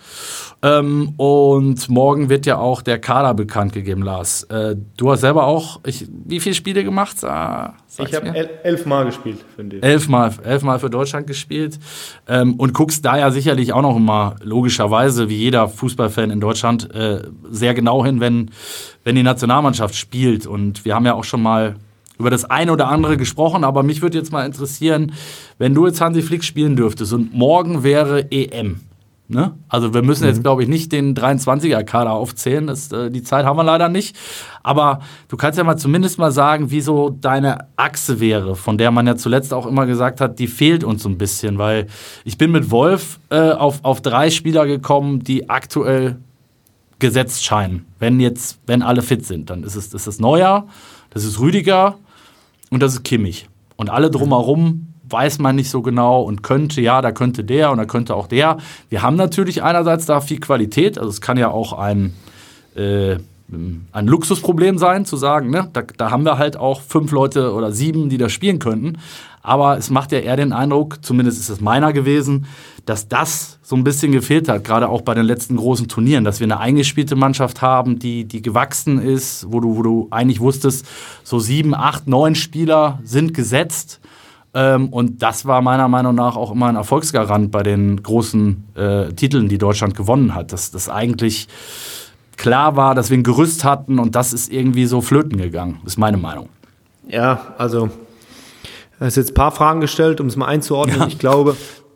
Und morgen wird ja auch der Kader bekannt gegeben, Lars. Du hast selber auch, wie viele Spiele gemacht? Ich habe 11 Mal gespielt für den DFB. 11 Mal für Deutschland gespielt. Und guckst da ja sicherlich auch noch immer, logischerweise, wie jeder Fußballfan in Deutschland, sehr genau hin, wenn die Nationalmannschaft spielt. Und wir haben ja auch schon mal über das eine oder andere gesprochen, aber mich würde jetzt mal interessieren, wenn du jetzt Hansi Flick spielen dürftest und morgen wäre EM, Ne? Also wir müssen jetzt, glaube ich, nicht den 23er-Kader aufzählen. Die Zeit haben wir leider nicht. Aber du kannst ja mal zumindest mal sagen, wie so deine Achse wäre, von der man ja zuletzt auch immer gesagt hat, die fehlt uns so ein bisschen. Weil ich bin mit Wolf auf 3 Spieler gekommen, die aktuell gesetzt scheinen. Wenn alle fit sind, dann ist es Neuer, das ist Rüdiger und das ist Kimmich. Und alle drumherum weiß man nicht so genau und da könnte der und da könnte auch der. Wir haben natürlich einerseits da viel Qualität, also es kann ja auch ein Luxusproblem sein, zu sagen, ne, da haben wir halt auch 5 Leute oder 7, die da spielen könnten. Aber es macht ja eher den Eindruck, zumindest ist es meiner gewesen, dass das so ein bisschen gefehlt hat, gerade auch bei den letzten großen Turnieren, dass wir eine eingespielte Mannschaft haben, die gewachsen ist, wo du eigentlich wusstest, so 7, 8, 9 Spieler sind gesetzt. Und das war meiner Meinung nach auch immer ein Erfolgsgarant bei den großen Titeln, die Deutschland gewonnen hat. Dass das eigentlich klar war, dass wir ein Gerüst hatten und das ist irgendwie so flöten gegangen, ist meine Meinung. Ja, also du hast jetzt ein paar Fragen gestellt, um es mal einzuordnen. Ja. Ich glaube,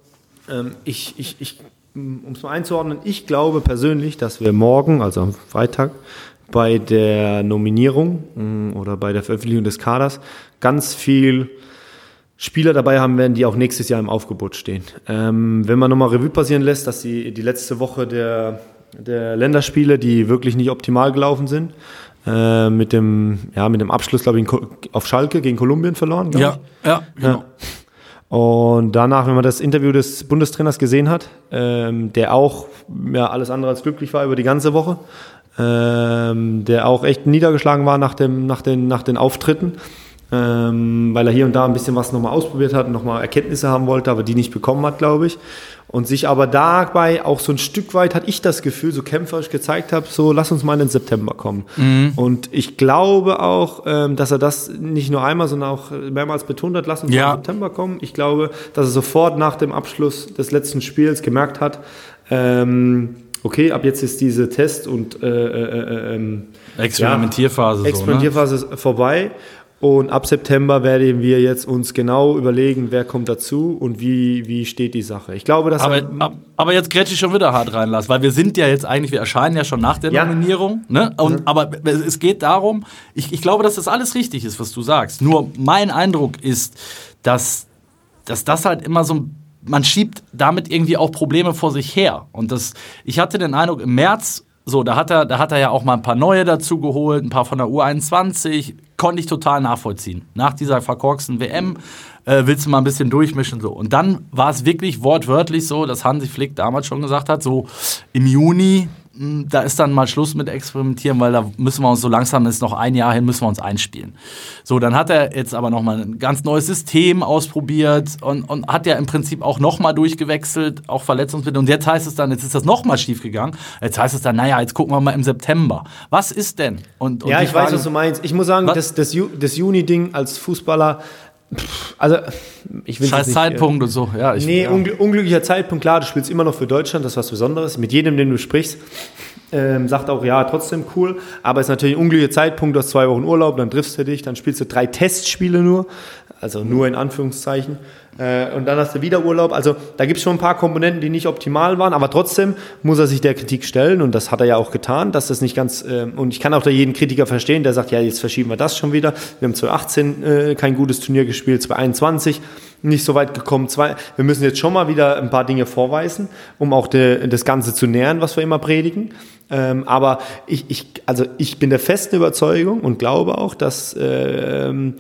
ich glaube persönlich, dass wir morgen, also am Freitag, bei der Nominierung oder bei der Veröffentlichung des Kaders ganz viel Spieler dabei haben werden, die auch nächstes Jahr im Aufgebot stehen. Wenn man nochmal Revue passieren lässt, dass die letzte Woche der Länderspiele, die wirklich nicht optimal gelaufen sind, mit dem Abschluss, glaube ich, auf Schalke gegen Kolumbien verloren. Ja, genau. Ja. Und danach, wenn man das Interview des Bundestrainers gesehen hat, der auch alles andere als glücklich war über die ganze Woche, der auch echt niedergeschlagen war nach den Auftritten, weil er hier und da ein bisschen was nochmal ausprobiert hat und nochmal Erkenntnisse haben wollte, aber die nicht bekommen hat, glaube ich. Und sich aber dabei auch so ein Stück weit, hatte ich das Gefühl, so kämpferisch gezeigt habe, so lass uns mal in den September kommen. Mhm. Und ich glaube auch, dass er das nicht nur einmal, sondern auch mehrmals betont hat, lass uns mal im September kommen. Ich glaube, dass er sofort nach dem Abschluss des letzten Spiels gemerkt hat, okay, ab jetzt ist diese Test- und Experimentierphase vorbei. Und ab September werden wir jetzt uns genau überlegen, wer kommt dazu und wie steht die Sache. Ich glaube, dass aber jetzt grätsch ich schon wieder hart rein, Lars, weil wir sind ja jetzt eigentlich, wir erscheinen ja schon nach der Nominierung. Ne? Aber es geht darum, ich glaube, dass das alles richtig ist, was du sagst. Nur mein Eindruck ist, dass das halt immer so man schiebt damit irgendwie auch Probleme vor sich her. Und ich hatte den Eindruck, im März, da hat er ja auch mal ein paar neue dazu geholt, ein paar von der U21, konnte ich total nachvollziehen. Nach dieser verkorksten WM willst du mal ein bisschen durchmischen. So. Und dann war es wirklich wortwörtlich so, dass Hansi Flick damals schon gesagt hat, so im Juni, da ist dann mal Schluss mit Experimentieren, weil da müssen wir uns so langsam, ist noch ein Jahr hin, müssen wir uns einspielen. So, dann hat er jetzt aber nochmal ein ganz neues System ausprobiert und hat ja im Prinzip auch nochmal durchgewechselt, auch verletzungsbedingt. Und jetzt heißt es dann, jetzt ist das nochmal schief gegangen. Jetzt heißt es dann, jetzt gucken wir mal im September. Was ist denn? Und ja, ich weiß, was du meinst. Ich muss sagen, das Juni-Ding als Fußballer, also ich will scheiß Zeitpunkt und so. Ja, unglücklicher Zeitpunkt, klar, du spielst immer noch für Deutschland, das ist was Besonderes. Mit jedem, den du sprichst, sagt auch, ja, trotzdem cool, aber es ist natürlich ein unglücklicher Zeitpunkt, du hast 2 Wochen Urlaub, dann triffst du dich, dann spielst du 3 Testspiele nur, also nur in Anführungszeichen, und dann hast du wieder Urlaub, also da gibt es schon ein paar Komponenten, die nicht optimal waren, aber trotzdem muss er sich der Kritik stellen und das hat er ja auch getan, dass das nicht ganz, und ich kann auch da jeden Kritiker verstehen, der sagt, ja, jetzt verschieben wir das schon wieder, wir haben 2018 kein gutes Turnier gespielt, 2021 nicht so weit gekommen, wir müssen jetzt schon mal wieder ein paar Dinge vorweisen, um auch das Ganze zu nähern, was wir immer predigen. Aber ich bin der festen Überzeugung und glaube auch, dass wir,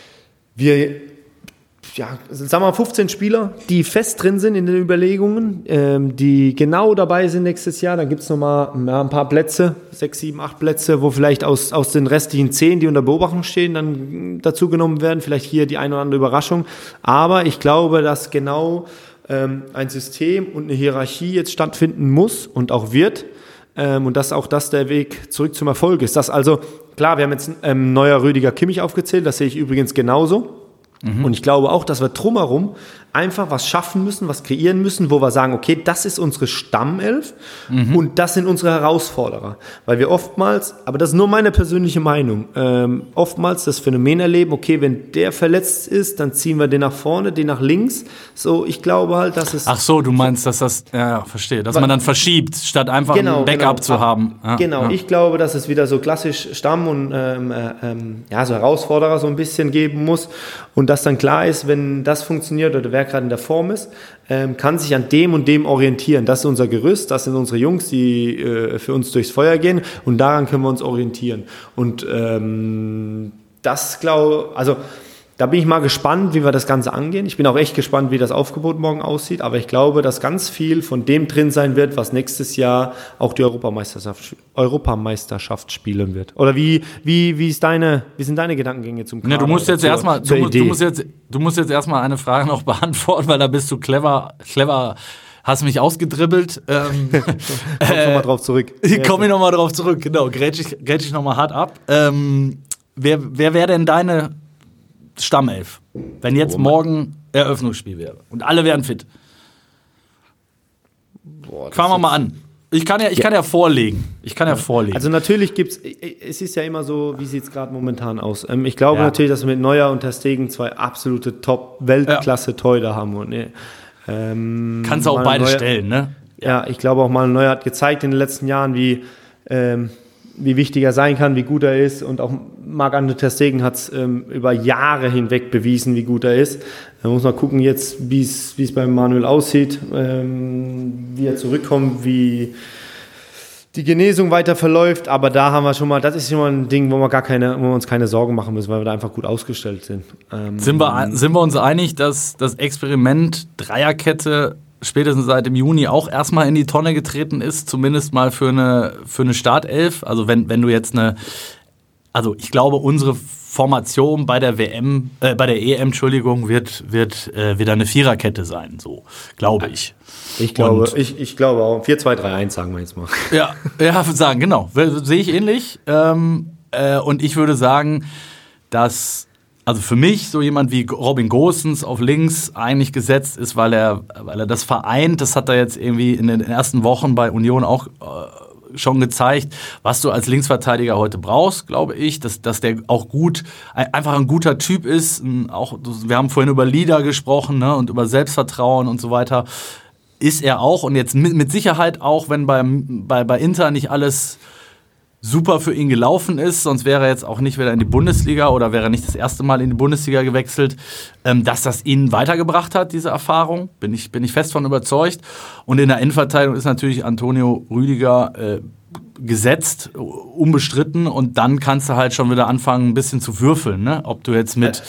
sagen wir mal 15 Spieler, die fest drin sind in den Überlegungen, die genau dabei sind nächstes Jahr. Dann gibt es nochmal ein paar Plätze, 6, 7, 8 Plätze, wo vielleicht aus den restlichen 10, die unter Beobachtung stehen, dann dazu genommen werden. Vielleicht hier die eine oder andere Überraschung. Aber ich glaube, dass genau ein System und eine Hierarchie jetzt stattfinden muss und auch wird. Und dass auch das der Weg zurück zum Erfolg ist. Das also, klar, wir haben jetzt neuer Rüdiger Kimmich aufgezählt, das sehe ich übrigens genauso. Und ich glaube auch, dass wir drumherum einfach was schaffen müssen, was kreieren müssen, wo wir sagen, okay, das ist unsere Stammelf und das sind unsere Herausforderer. Weil wir oftmals, aber das ist nur meine persönliche Meinung, oftmals das Phänomen erleben, okay, wenn der verletzt ist, dann ziehen wir den nach vorne, den nach links. So, ich glaube halt, dass es... Ach so, du meinst, dass das, ja, verstehe, dass man dann verschiebt, statt einfach ein Backup zu haben. Ja, genau, ich glaube, dass es wieder so klassisch Stamm und so Herausforderer so ein bisschen geben muss und dass dann klar ist, wenn das funktioniert oder wer gerade in der Form ist, kann sich an dem und dem orientieren. Das ist unser Gerüst, das sind unsere Jungs, die für uns durchs Feuer gehen und daran können wir uns orientieren. Und da bin ich mal gespannt, wie wir das Ganze angehen. Ich bin auch echt gespannt, wie das Aufgebot morgen aussieht, aber ich glaube, dass ganz viel von dem drin sein wird, was nächstes Jahr auch die Europameisterschaft spielen wird. Oder wie sind deine Gedankengänge zum Kader? Ja, du musst jetzt erstmal eine Frage noch beantworten, weil da bist du clever hast mich ausgedribbelt. Komm nochmal drauf zurück. Komm ich nochmal drauf zurück, genau. Grätsch ich nochmal hart ab. Wer wäre denn deine Stammelf, wenn jetzt morgen Eröffnungsspiel wäre und alle wären fit? Fangen wir mal an. Ich kann ja vorlegen. Also natürlich es ist ja immer so, wie sieht es gerade momentan aus. Ich glaube natürlich, dass wir mit Neuer und Ter Stegen zwei absolute Top-Weltklasse-Torhüter haben. Und, kannst du auch beide stellen, ne? Ja, ich glaube auch Manuel Neuer hat gezeigt in den letzten Jahren, wie wichtig er sein kann, wie gut er ist. Und auch Marc-André Ter Stegen hat es über Jahre hinweg bewiesen, wie gut er ist. Da muss man gucken jetzt, wie es bei Manuel aussieht, wie er zurückkommt, wie die Genesung weiter verläuft. Aber da haben wir das ist schon mal ein Ding, wo wir uns keine Sorgen machen müssen, weil wir da einfach gut ausgestellt sind. Sind wir uns einig, dass das Experiment Dreierkette spätestens seit dem Juni auch erstmal in die Tonne getreten ist, zumindest mal für eine Startelf. Also wenn du jetzt ich glaube, unsere Formation bei der EM, Entschuldigung, wird wieder eine Viererkette sein, so glaube ich. Ich glaube auch 4-2-3-1 sagen wir jetzt mal. Ja, sagen, genau. Sehe ich ähnlich. Und ich würde sagen, dass also für mich so jemand wie Robin Gosens auf links eigentlich gesetzt ist, weil er das vereint. Das hat er jetzt irgendwie in den ersten Wochen bei Union auch schon gezeigt, was du als Linksverteidiger heute brauchst, glaube ich, dass der auch einfach ein guter Typ ist. Wir haben vorhin über Leader gesprochen, ne, und über Selbstvertrauen und so weiter. Ist er auch und jetzt mit Sicherheit auch, wenn bei Inter nicht alles super für ihn gelaufen ist, sonst wäre er jetzt auch nicht wieder in die Bundesliga oder wäre nicht das erste Mal in die Bundesliga gewechselt, dass das ihn weitergebracht hat, diese Erfahrung, bin ich fest von überzeugt. Und in der Innenverteidigung ist natürlich Antonio Rüdiger gesetzt, unbestritten und dann kannst du halt schon wieder anfangen, ein bisschen zu würfeln, ne? Ob du jetzt mit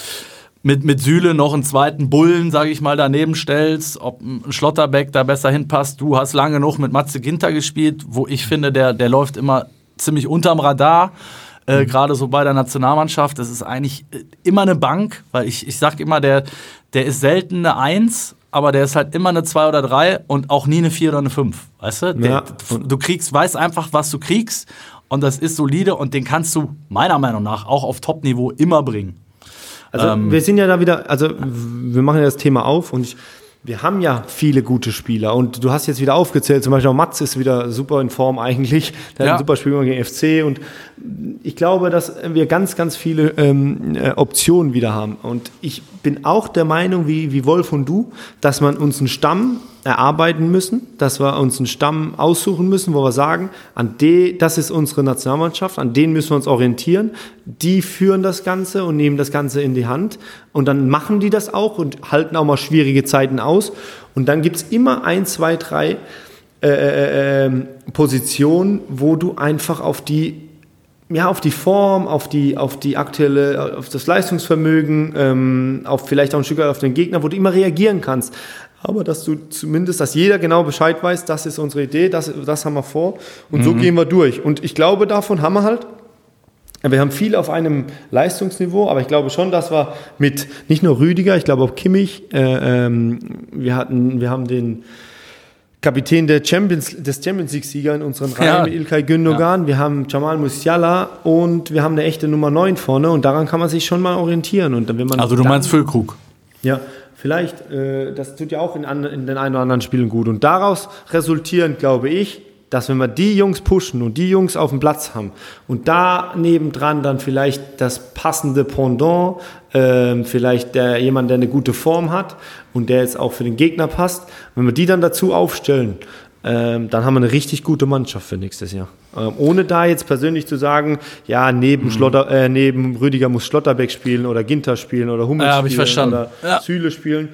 Süle noch einen zweiten Bullen, sage ich mal, daneben stellst, ob ein Schlotterbeck da besser hinpasst. Du hast lange noch mit Matze Ginter gespielt, wo ich finde, der läuft immer ziemlich unterm Radar, gerade so bei der Nationalmannschaft. Das ist eigentlich immer eine Bank, weil ich sag immer, der ist selten eine 1, aber der ist halt immer eine 2 oder 3 und auch nie eine 4 oder eine 5. Weißt du? Ja. Du weißt einfach, was du kriegst und das ist solide und den kannst du meiner Meinung nach auch auf Top-Niveau immer bringen. Also wir sind ja da wieder, wir machen ja das Thema auf und wir haben ja viele gute Spieler und du hast jetzt wieder aufgezählt, zum Beispiel auch Mats ist wieder super in Form eigentlich, der hat ein super Spiel gegen FC und ich glaube, dass wir ganz, ganz viele Optionen wieder haben und ich bin auch der Meinung, wie Wolf und du, dass man uns einen Stamm erarbeiten müssen, dass wir uns einen Stamm aussuchen müssen, wo wir sagen, das ist unsere Nationalmannschaft, an denen müssen wir uns orientieren, die führen das Ganze und nehmen das Ganze in die Hand und dann machen die das auch und halten auch mal schwierige Zeiten aus und dann gibt's immer 1, 2, 3 Positionen, wo du einfach auf die Form, auf die aktuelle, auf das Leistungsvermögen, auf vielleicht auch ein Stück weit auf den Gegner, wo du immer reagieren kannst. Aber dass jeder genau Bescheid weiß, das ist unsere Idee, das haben wir vor und so gehen wir durch. Und ich glaube, davon haben wir haben viel auf einem Leistungsniveau, aber ich glaube schon, dass wir mit nicht nur Rüdiger, ich glaube auch Kimmich, wir haben den Kapitän des Champions League-Sieger in unseren Reihen, mit İlkay Gündoğan. Wir haben Jamal Musiala und wir haben eine echte Nummer 9 vorne und daran kann man sich schon mal orientieren. Und wenn man Also du meinst Füllkrug? Ja, vielleicht. Das tut ja auch in den ein oder anderen Spielen gut. Und daraus resultierend, glaube ich, dass wenn wir die Jungs pushen und die Jungs auf dem Platz haben und da nebendran dann vielleicht das passende Pendant, vielleicht jemand, der eine gute Form hat und der jetzt auch für den Gegner passt, wenn wir die dann dazu aufstellen, dann haben wir eine richtig gute Mannschaft für nächstes Jahr. Ohne da jetzt persönlich zu sagen, ja, neben Rüdiger muss Schlotterbeck spielen oder Ginter spielen oder Hummels spielen oder Süle spielen.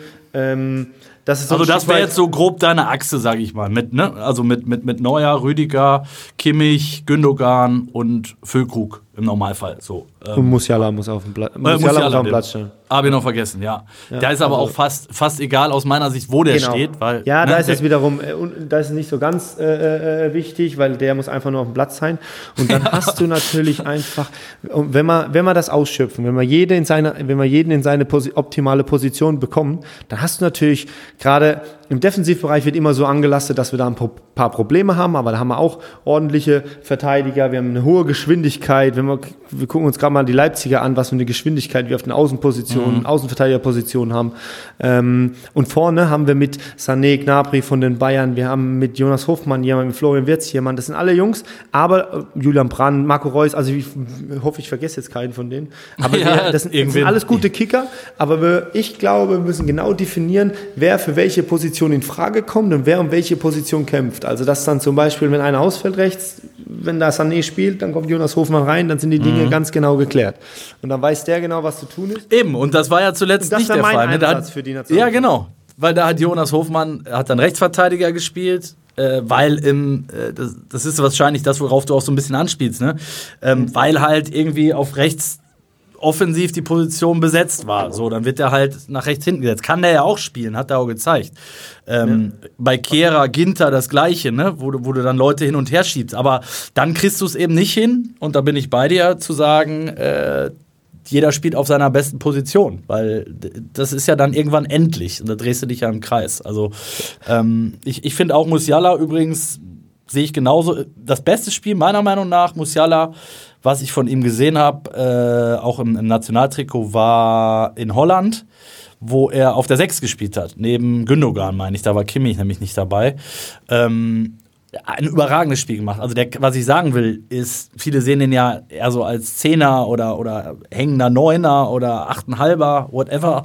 Das wäre jetzt so grob deine Achse, sage ich mal. Mit Neuer, Rüdiger, Kimmich, Gündoğan und Füllkrug im Normalfall. So, und Musiala muss auf dem Platz stehen. Habe ich noch vergessen, ja. Da ist aber auch fast egal aus meiner Sicht, wo der steht. Weil, da ist es wiederum, da ist es nicht so ganz wichtig, weil der muss einfach nur auf dem Platz sein. Und dann hast du natürlich einfach, wenn wir das ausschöpfen, wenn wir jeden in seine optimale Position bekommen, dann hast du natürlich, gerade im Defensivbereich wird immer so angelastet, dass wir da ein paar Probleme haben, aber da haben wir auch ordentliche Verteidiger, wir haben eine hohe Geschwindigkeit, wir gucken uns gerade mal die Leipziger an, was für eine Geschwindigkeit wir auf den Außenverteidigerpositionen haben. Und vorne haben wir mit Sané, Gnabry von den Bayern, wir haben mit Jonas Hofmann jemanden, mit Florian Wirtz jemanden, das sind alle Jungs, aber Julian Brandt, Marco Reus, also ich hoffe, ich vergesse jetzt keinen von denen, aber das sind alles gute Kicker, aber ich glaube, wir müssen genau definieren, wer für welche Position in Frage kommt und wer um welche Position kämpft. Also dass dann zum Beispiel, wenn einer ausfällt rechts, wenn da Sané spielt, dann kommt Jonas Hofmann rein, dann sind die Dinge ganz genau geklärt. Und dann weiß der genau, was zu tun ist. Eben, und das war ja zuletzt nicht der Fall. Das war mein Einsatz für die Nation. Ja, genau. Weil da hat Jonas Hofmann, hat dann Rechtsverteidiger gespielt, weil das ist wahrscheinlich das, worauf du auch so ein bisschen anspielst, ne? Weil halt irgendwie auf rechts offensiv die Position besetzt war. So, dann wird er halt nach rechts hinten gesetzt. Kann der ja auch spielen, hat er auch gezeigt. Bei Kehrer, Ginter das Gleiche, ne? wo du dann Leute hin und her schiebst. Aber dann kriegst du es eben nicht hin, und da bin ich bei dir, zu sagen, jeder spielt auf seiner besten Position, weil das ist ja dann irgendwann endlich und da drehst du dich ja im Kreis. Also ich finde auch Musiala übrigens, sehe ich genauso, das beste Spiel meiner Meinung nach, Musiala, was ich von ihm gesehen habe, auch im Nationaltrikot, war in Holland, wo er auf der 6 gespielt hat, neben Gündoğan, meine ich, da war Kimmich nämlich nicht dabei. Ein überragendes Spiel gemacht. Also was ich sagen will, ist, viele sehen den ja eher so als Zehner oder hängender Neuner oder 8,5er, whatever.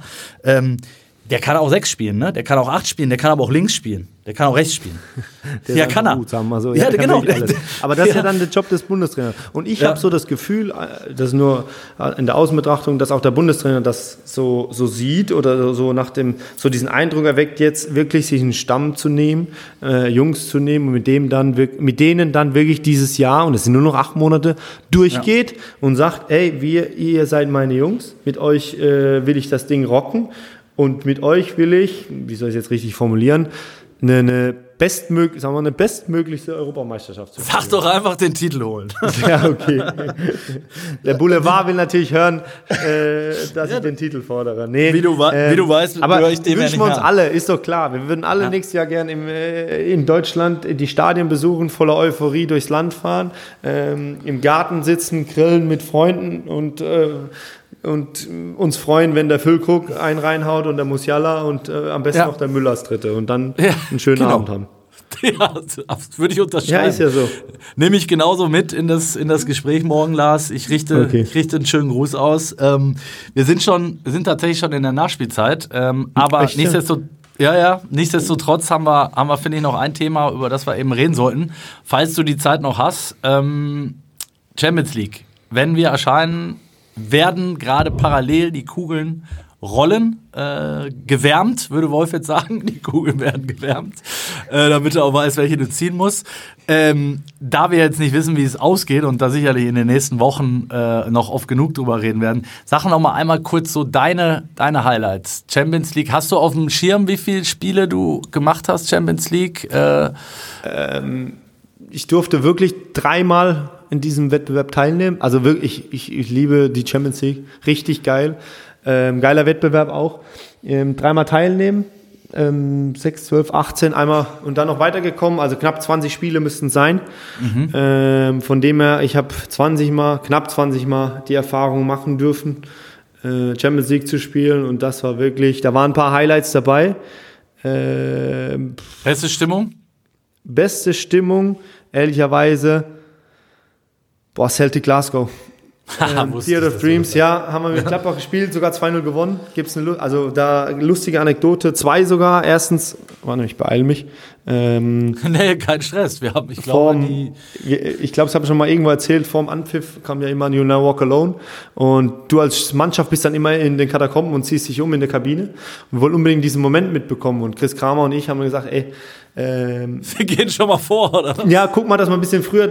Der kann auch 6 spielen, ne? Der kann auch 8 spielen, der kann aber auch links spielen. Der kann auch rechts spielen. Ja, kann er. Gut, sagen wir so. Ja, genau. Aber das ist ja dann der Job des Bundestrainers. Und ich habe so das Gefühl, das ist nur in der Außenbetrachtung, dass auch der Bundestrainer das so sieht oder so diesen Eindruck erweckt, jetzt wirklich sich einen Stamm zu nehmen, Jungs zu nehmen und mit denen dann wirklich dieses Jahr, und es sind nur noch 8 Monate, durchgeht und sagt, ey, ihr seid meine Jungs, mit euch will ich das Ding rocken. Und mit euch will ich, wie soll ich es jetzt richtig formulieren, eine bestmöglichste Europameisterschaft zu spielen. Sag doch einfach den Titel holen. Ja, okay. Der Boulevard will natürlich hören, dass ich den Titel fordere. Nee, wie du weißt, aber ich dem wünschen wir uns alle, ist doch klar. Wir würden alle nächstes Jahr gerne in Deutschland die Stadien besuchen, voller Euphorie durchs Land fahren, im Garten sitzen, grillen mit Freunden und uns freuen, wenn der Füllkrug einen reinhaut und der Musiala und am besten noch der Müller als Dritte und dann einen schönen Abend haben. Ja, das würde ich unterschreiben. Ja, ist ja so. Nehme ich genauso mit in das Gespräch morgen, Lars. Ich richte einen schönen Gruß aus. Wir sind tatsächlich schon in der Nachspielzeit, aber nichtsdestotrotz haben wir, finde ich, noch ein Thema, über das wir eben reden sollten. Falls du die Zeit noch hast, Champions League. Wenn wir erscheinen, werden gerade parallel die Kugeln rollen, gewärmt, würde Wolf jetzt sagen. Die Kugeln werden gewärmt, damit er auch weiß, welche du ziehen musst. Da wir jetzt nicht wissen, wie es ausgeht und da sicherlich in den nächsten Wochen noch oft genug drüber reden werden, sag noch mal einmal kurz so deine Highlights. Champions League, hast du auf dem Schirm, wie viele Spiele du gemacht hast, Champions League? Ich durfte wirklich 3-mal in diesem Wettbewerb teilnehmen. Also wirklich, ich liebe die Champions League. Richtig geil. Geiler Wettbewerb auch. 3-mal teilnehmen. 6, 12, 18 einmal und dann noch weitergekommen. Also knapp 20 Spiele müssten es sein. Von dem her, ich habe knapp 20 Mal die Erfahrung machen dürfen, Champions League zu spielen. Und das war wirklich, da waren ein paar Highlights dabei. Beste Stimmung? Beste Stimmung, ehrlicherweise, Celtic Glasgow. Theater of Dreams, ja, haben wir mit Gladbach gespielt, sogar 2-0 gewonnen. Gibt's also da lustige Anekdote, 2 sogar. Erstens, ich beeile mich. Nee, kein Stress. Ich glaube, das habe ich schon mal irgendwo erzählt, vorm Anpfiff kam ja immer You Now Walk Alone. Und du als Mannschaft bist dann immer in den Katakomben und ziehst dich um in der Kabine und wollen unbedingt diesen Moment mitbekommen. Und Chris Kramer und ich haben gesagt, wir gehen schon mal vor, oder? Ja, guck mal, dass wir ein bisschen früher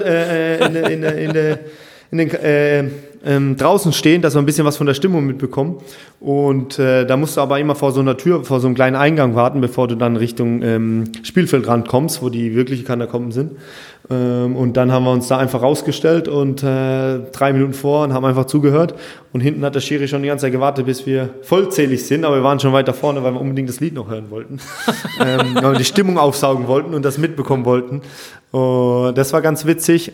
draußen stehen, dass wir ein bisschen was von der Stimmung mitbekommen. Und da musst du aber immer vor so einer Tür, vor so einem kleinen Eingang warten, bevor du dann Richtung Spielfeldrand kommst, wo die wirklichen Katakomben sind. Und dann haben wir uns da einfach rausgestellt und 3 Minuten vor und haben einfach zugehört. Und hinten hat der Schiri schon die ganze Zeit gewartet, bis wir vollzählig sind, aber wir waren schon weiter vorne, weil wir unbedingt das Lied noch hören wollten. Weil wir die Stimmung aufsaugen wollten und das mitbekommen wollten. Und das war ganz witzig.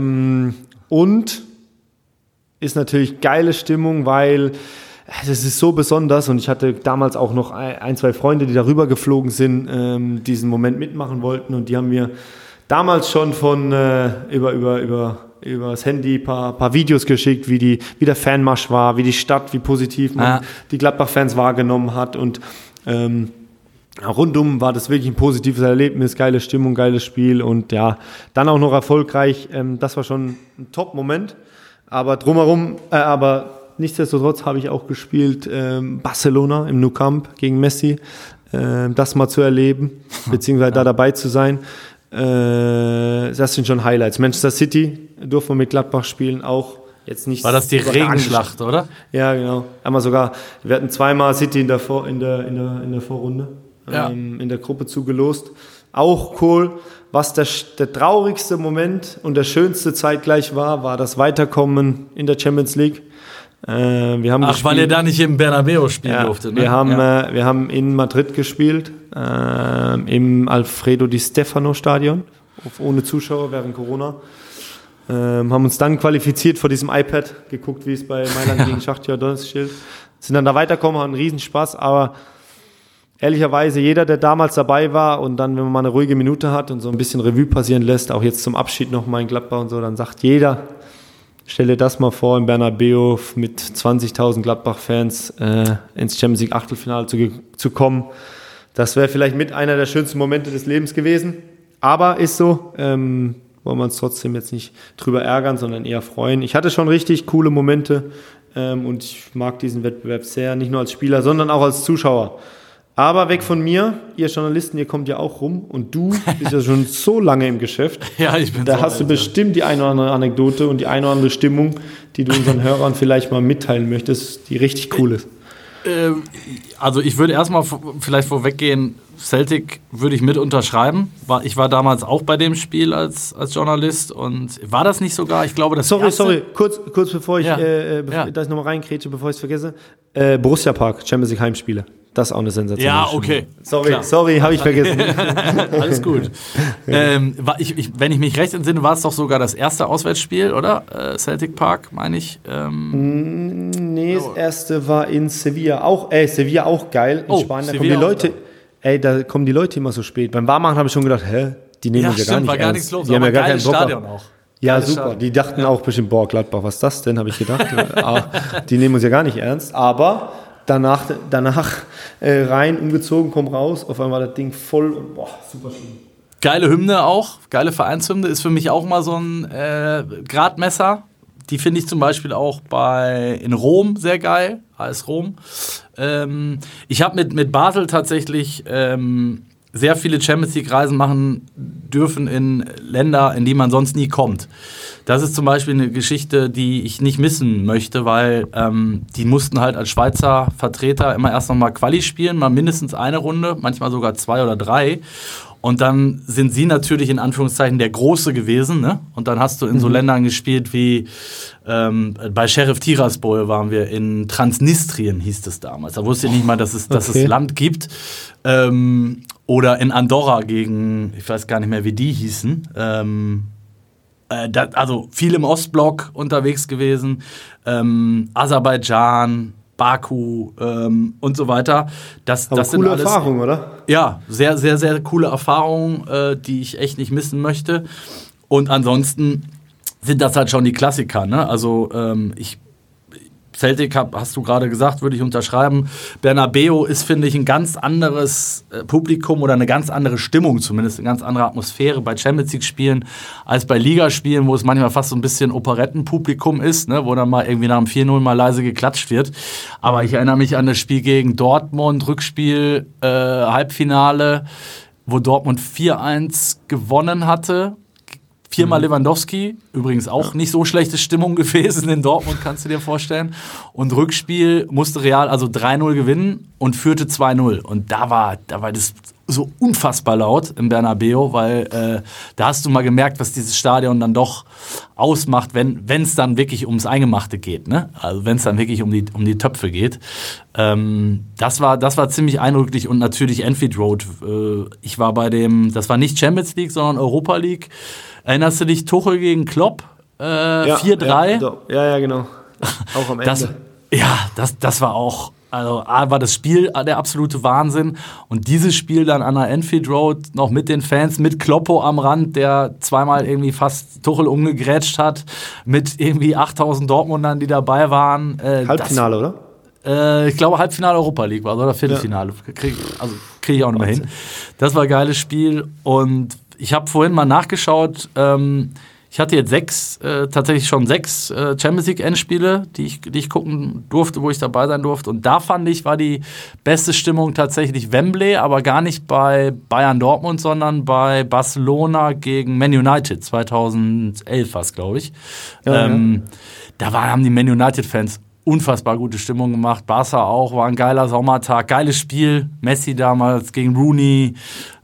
Und ist natürlich geile Stimmung, weil das ist so besonders und ich hatte damals auch noch 1, 2 Freunde, die darüber geflogen sind, diesen Moment mitmachen wollten und die haben mir damals schon von über das Handy paar Videos geschickt, wie der Fanmarsch war, wie die Stadt, wie positiv man die Gladbach-Fans wahrgenommen hat und rundum war das wirklich ein positives Erlebnis, geile Stimmung, geiles Spiel und ja, dann auch noch erfolgreich. Das war schon ein Top-Moment. Aber drumherum, nichtsdestotrotz habe ich auch gespielt Barcelona im Nou Camp gegen Messi, das mal zu erleben, beziehungsweise da dabei zu sein. Das sind schon Highlights. Manchester City durften wir mit Gladbach spielen, auch jetzt nicht. War das die Regenschlacht, oder? Ja, genau. Wir hatten 2-mal City in der Vorrunde, in der Gruppe zugelost. Auch cool. Was der traurigste Moment und der schönste zeitgleich war das Weiterkommen in der Champions League. Wir haben gespielt, weil ihr da nicht im Bernabeu spielen durftet, ne? Wir haben in Madrid gespielt, im Alfredo Di Stefano Stadion, ohne Zuschauer während Corona. Haben uns dann qualifiziert vor diesem iPad, geguckt, wie es bei Mailand gegen Schachtar Donetsk. Sind dann da weitergekommen, hatten einen Riesenspaß, aber ehrlicherweise, jeder, der damals dabei war und dann, wenn man mal eine ruhige Minute hat und so ein bisschen Revue passieren lässt, auch jetzt zum Abschied nochmal in Gladbach und so, dann sagt jeder, stell dir das mal vor, im Bernabeu mit 20.000 Gladbach-Fans ins Champions League Achtelfinale zu kommen. Das wäre vielleicht mit einer der schönsten Momente des Lebens gewesen. Aber ist so, wollen wir uns trotzdem jetzt nicht drüber ärgern, sondern eher freuen. Ich hatte schon richtig coole Momente und ich mag diesen Wettbewerb sehr, nicht nur als Spieler, sondern auch als Zuschauer. Aber weg von mir, ihr Journalisten, ihr kommt ja auch rum und du bist ja schon so lange im Geschäft. Ja, ich bin Da hast du bestimmt die eine oder andere Anekdote und die eine oder andere Stimmung, die du unseren Hörern vielleicht mal mitteilen möchtest, die richtig cool ist. Also ich würde erstmal vielleicht vorweggehen, Celtic würde ich mit unterschreiben. Ich war damals auch bei dem Spiel als Journalist und war das nicht sogar, ich glaube, das Sorry, kurz bevor ich da ich nochmal reinkrätsche, bevor ich es vergesse. Borussia Park, Champions League Heimspiele. Das ist auch eine Sensation. Ja, okay. Sorry, habe ich vergessen. Alles gut. Wenn ich mich recht entsinne, war es doch sogar das erste Auswärtsspiel, oder? Celtic Park, meine ich. Nee, das erste war in Sevilla. Sevilla auch geil. In Spanien. Da kommen die Leute immer so spät. Beim Warmmachen habe ich schon gedacht, die nehmen uns ja gar nicht war ernst. Gar nichts los, die haben ja gar keinen Bock. Stadion auch. Ja, super. Stadion. Die dachten auch bestimmt, Gladbach, was ist das denn, habe ich gedacht. Die nehmen uns ja gar nicht ernst. Aber danach rein, umgezogen, komm raus. Auf einmal war das Ding voll und super schön. Geile Hymne auch, geile Vereinshymne. Ist für mich auch mal so ein Gradmesser. Die finde ich zum Beispiel auch in Rom sehr geil, AS Rom. Ich habe mit Basel tatsächlich sehr viele Champions League Reisen machen dürfen in Länder, in die man sonst nie kommt. Das ist zum Beispiel eine Geschichte, die ich nicht missen möchte, weil die mussten halt als Schweizer Vertreter immer erst nochmal Quali spielen, mal mindestens eine Runde, manchmal sogar 2 oder 3. Und dann sind sie natürlich in Anführungszeichen der Große gewesen, ne? Und dann hast du in so Ländern gespielt wie bei Sheriff Tiraspol waren wir in Transnistrien, hieß es damals. Da wusste ich nicht mal, dass es Land gibt. Oder in Andorra gegen, ich weiß gar nicht mehr, wie die hießen. Also viel im Ostblock unterwegs gewesen. Aserbaidschan, Baku und so weiter. Das coole sind alles Erfahrung, oder? Ja, sehr, sehr, sehr coole Erfahrungen, die ich echt nicht missen möchte. Und ansonsten sind das halt schon die Klassiker, ne? Also Celtic hast du gerade gesagt, würde ich unterschreiben. Bernabeu ist, finde ich, ein ganz anderes Publikum oder eine ganz andere Stimmung, zumindest eine ganz andere Atmosphäre bei Champions League-Spielen als bei Ligaspielen, wo es manchmal fast so ein bisschen Operettenpublikum ist, ne, wo dann mal irgendwie nach dem 4-0 mal leise geklatscht wird. Aber ich erinnere mich an das Spiel gegen Dortmund, Rückspiel, Halbfinale, wo Dortmund 4-1 gewonnen hatte. 4-mal Lewandowski, übrigens auch nicht so schlechte Stimmung gewesen in Dortmund, kannst du dir vorstellen. Und Rückspiel musste Real also 3-0 gewinnen und führte 2-0. Und da war das so unfassbar laut im Bernabeu, weil da hast du mal gemerkt, was dieses Stadion dann doch ausmacht, wenn es dann wirklich ums Eingemachte geht, ne? Also wenn es dann wirklich um die Töpfe geht. Das war ziemlich eindrücklich und natürlich Anfield Road. Ich war das war nicht Champions League, sondern Europa League. Erinnerst du dich, Tuchel gegen Klopp? 4-3? Ja, genau. Auch am Ende. Das war auch, also war das Spiel der absolute Wahnsinn. Und dieses Spiel dann an der Anfield Road noch mit den Fans, mit Kloppo am Rand, der zweimal irgendwie fast Tuchel umgegrätscht hat, mit irgendwie 8000 Dortmundern, die dabei waren. Halbfinale, oder? Ich glaube, Halbfinale Europa League war oder Viertelfinale. Kriege ich auch nicht mehr hin. Das war ein geiles Spiel und ich habe vorhin mal nachgeschaut. Ich hatte jetzt tatsächlich schon 6 Champions League Endspiele, die ich gucken durfte, wo ich dabei sein durfte. Und da fand ich, war die beste Stimmung tatsächlich Wembley, aber gar nicht bei Bayern Dortmund, sondern bei Barcelona gegen Man United 2011 war es, glaube ich. Da haben die Man United Fans unfassbar gute Stimmung gemacht. Barca auch, war ein geiler Sommertag, geiles Spiel. Messi damals gegen Rooney.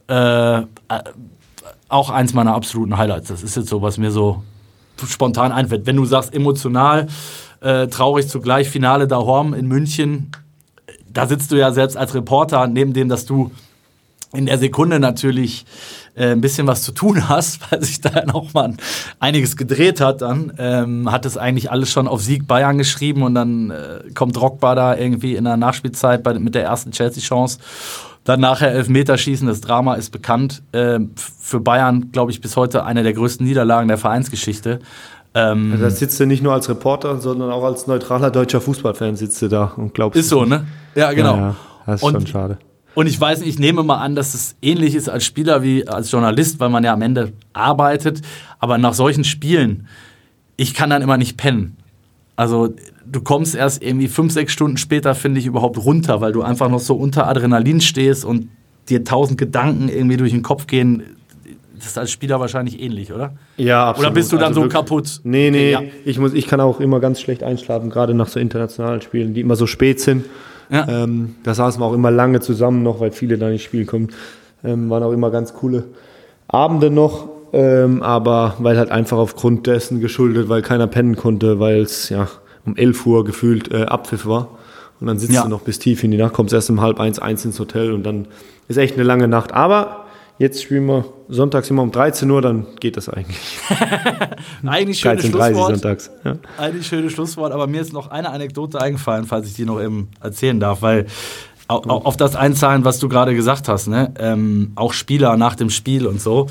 Auch eins meiner absoluten Highlights. Das ist jetzt so, was mir so spontan einfällt. Wenn du sagst, emotional, traurig zugleich, Finale daheim in München, da sitzt du ja selbst als Reporter, neben dem, dass du in der Sekunde natürlich ein bisschen was zu tun hast, weil sich da noch mal einiges gedreht hat, dann hat es eigentlich alles schon auf Sieg Bayern geschrieben und dann kommt Drogba da irgendwie in der Nachspielzeit mit der ersten Chelsea-Chance. Dann nachher Elfmeterschießen, das Drama ist bekannt. Für Bayern, glaube ich, bis heute eine der größten Niederlagen der Vereinsgeschichte. Da sitzt du nicht nur als Reporter, sondern auch als neutraler deutscher Fußballfan sitzt du da und glaubst. Ist so, ne? Ja, genau. Ja, das ist schon schade. Und ich weiß nicht, ich nehme mal an, dass es ähnlich ist als Spieler wie als Journalist, weil man ja am Ende arbeitet. Aber nach solchen Spielen, ich kann dann immer nicht pennen. Also du kommst erst irgendwie 5-6 Stunden später, finde ich, überhaupt runter, weil du einfach noch so unter Adrenalin stehst und dir 1000 Gedanken irgendwie durch den Kopf gehen. Das ist als Spieler wahrscheinlich ähnlich, oder? Ja, absolut. Oder bist du dann also so kaputt? Nee, okay, ja. Ich kann auch immer ganz schlecht einschlafen, gerade nach so internationalen Spielen, die immer so spät sind. Ja. Da saßen wir auch immer lange zusammen noch, weil viele da nicht spielen konnten. Waren auch immer ganz coole Abende noch. Aber weil halt einfach aufgrund dessen geschuldet, weil keiner pennen konnte, weil es ja um 11 Uhr gefühlt Abpfiff war. Und dann sitzt du noch bis tief in die Nacht, kommst erst um 12:30 ins Hotel und dann ist echt eine lange Nacht. Aber jetzt spielen wir sonntags immer um 13 Uhr, dann geht das eigentlich. Eigentlich schönes Schlusswort. Sonntags. Ja. Eigentlich schönes Schlusswort, aber mir ist noch eine Anekdote eingefallen, falls ich die noch eben erzählen darf, weil auf das einzahlen, was du gerade gesagt hast, ne? Auch Spieler nach dem Spiel und so.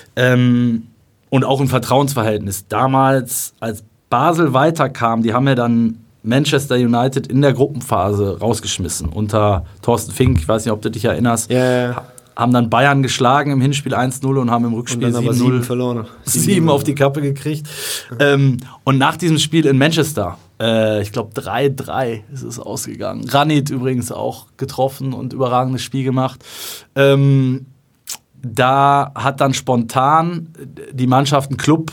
Und auch ein Vertrauensverhältnis. Damals, als Basel weiterkam, die haben ja dann Manchester United in der Gruppenphase rausgeschmissen unter Thorsten Fink, ich weiß nicht, ob du dich erinnerst. Ja. Haben dann Bayern geschlagen im Hinspiel 1-0 und haben im Rückspiel 7-0 verloren. 7 auf die Kappe gekriegt. Und nach diesem Spiel in Manchester, ich glaube 3-3 ist es ausgegangen. Granit übrigens auch getroffen und überragendes Spiel gemacht. Da hat dann spontan die Mannschaft einen Club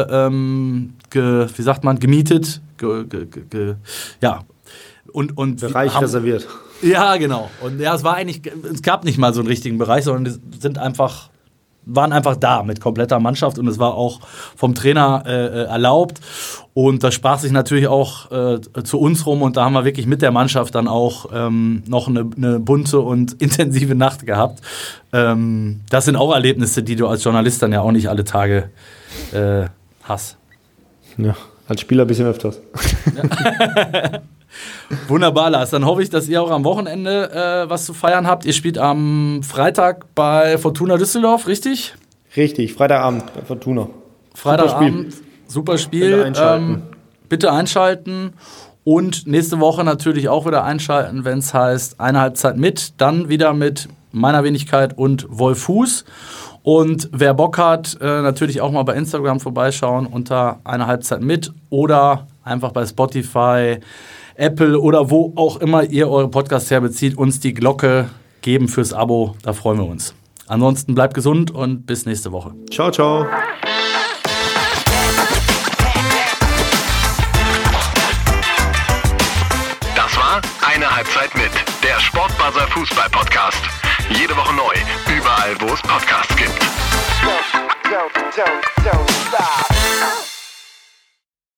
gemietet. Und Bereich reserviert. Ja, genau. Und ja, es gab nicht mal so einen richtigen Bereich, sondern die sind einfach waren einfach da mit kompletter Mannschaft und es war auch vom Trainer erlaubt. Und das sprach sich natürlich auch zu uns rum und da haben wir wirklich mit der Mannschaft dann auch noch eine bunte und intensive Nacht gehabt. Das sind auch Erlebnisse, die du als Journalist dann ja auch nicht alle Tage hast. Ja, als Spieler ein bisschen öfters. Ja. Wunderbar, Lars. Dann hoffe ich, dass ihr auch am Wochenende was zu feiern habt. Ihr spielt am Freitag bei Fortuna Düsseldorf, richtig? Richtig, Freitagabend bei Fortuna. Freitagabend, super Spiel. Bitte einschalten. Und nächste Woche natürlich auch wieder einschalten, wenn es heißt, eine Halbzeit mit. Dann wieder mit meiner Wenigkeit und Wolf Fuß. Und wer Bock hat, natürlich auch mal bei Instagram vorbeischauen unter eine Halbzeit mit oder einfach bei Spotify, Apple oder wo auch immer ihr eure Podcasts herbezieht, uns die Glocke geben fürs Abo. Da freuen wir uns. Ansonsten bleibt gesund und bis nächste Woche. Ciao, ciao. Das war eine Halbzeit mit, der Sportbuzzer Fußball-Podcast. Jede Woche neu, überall wo es Podcasts gibt. Don't stop.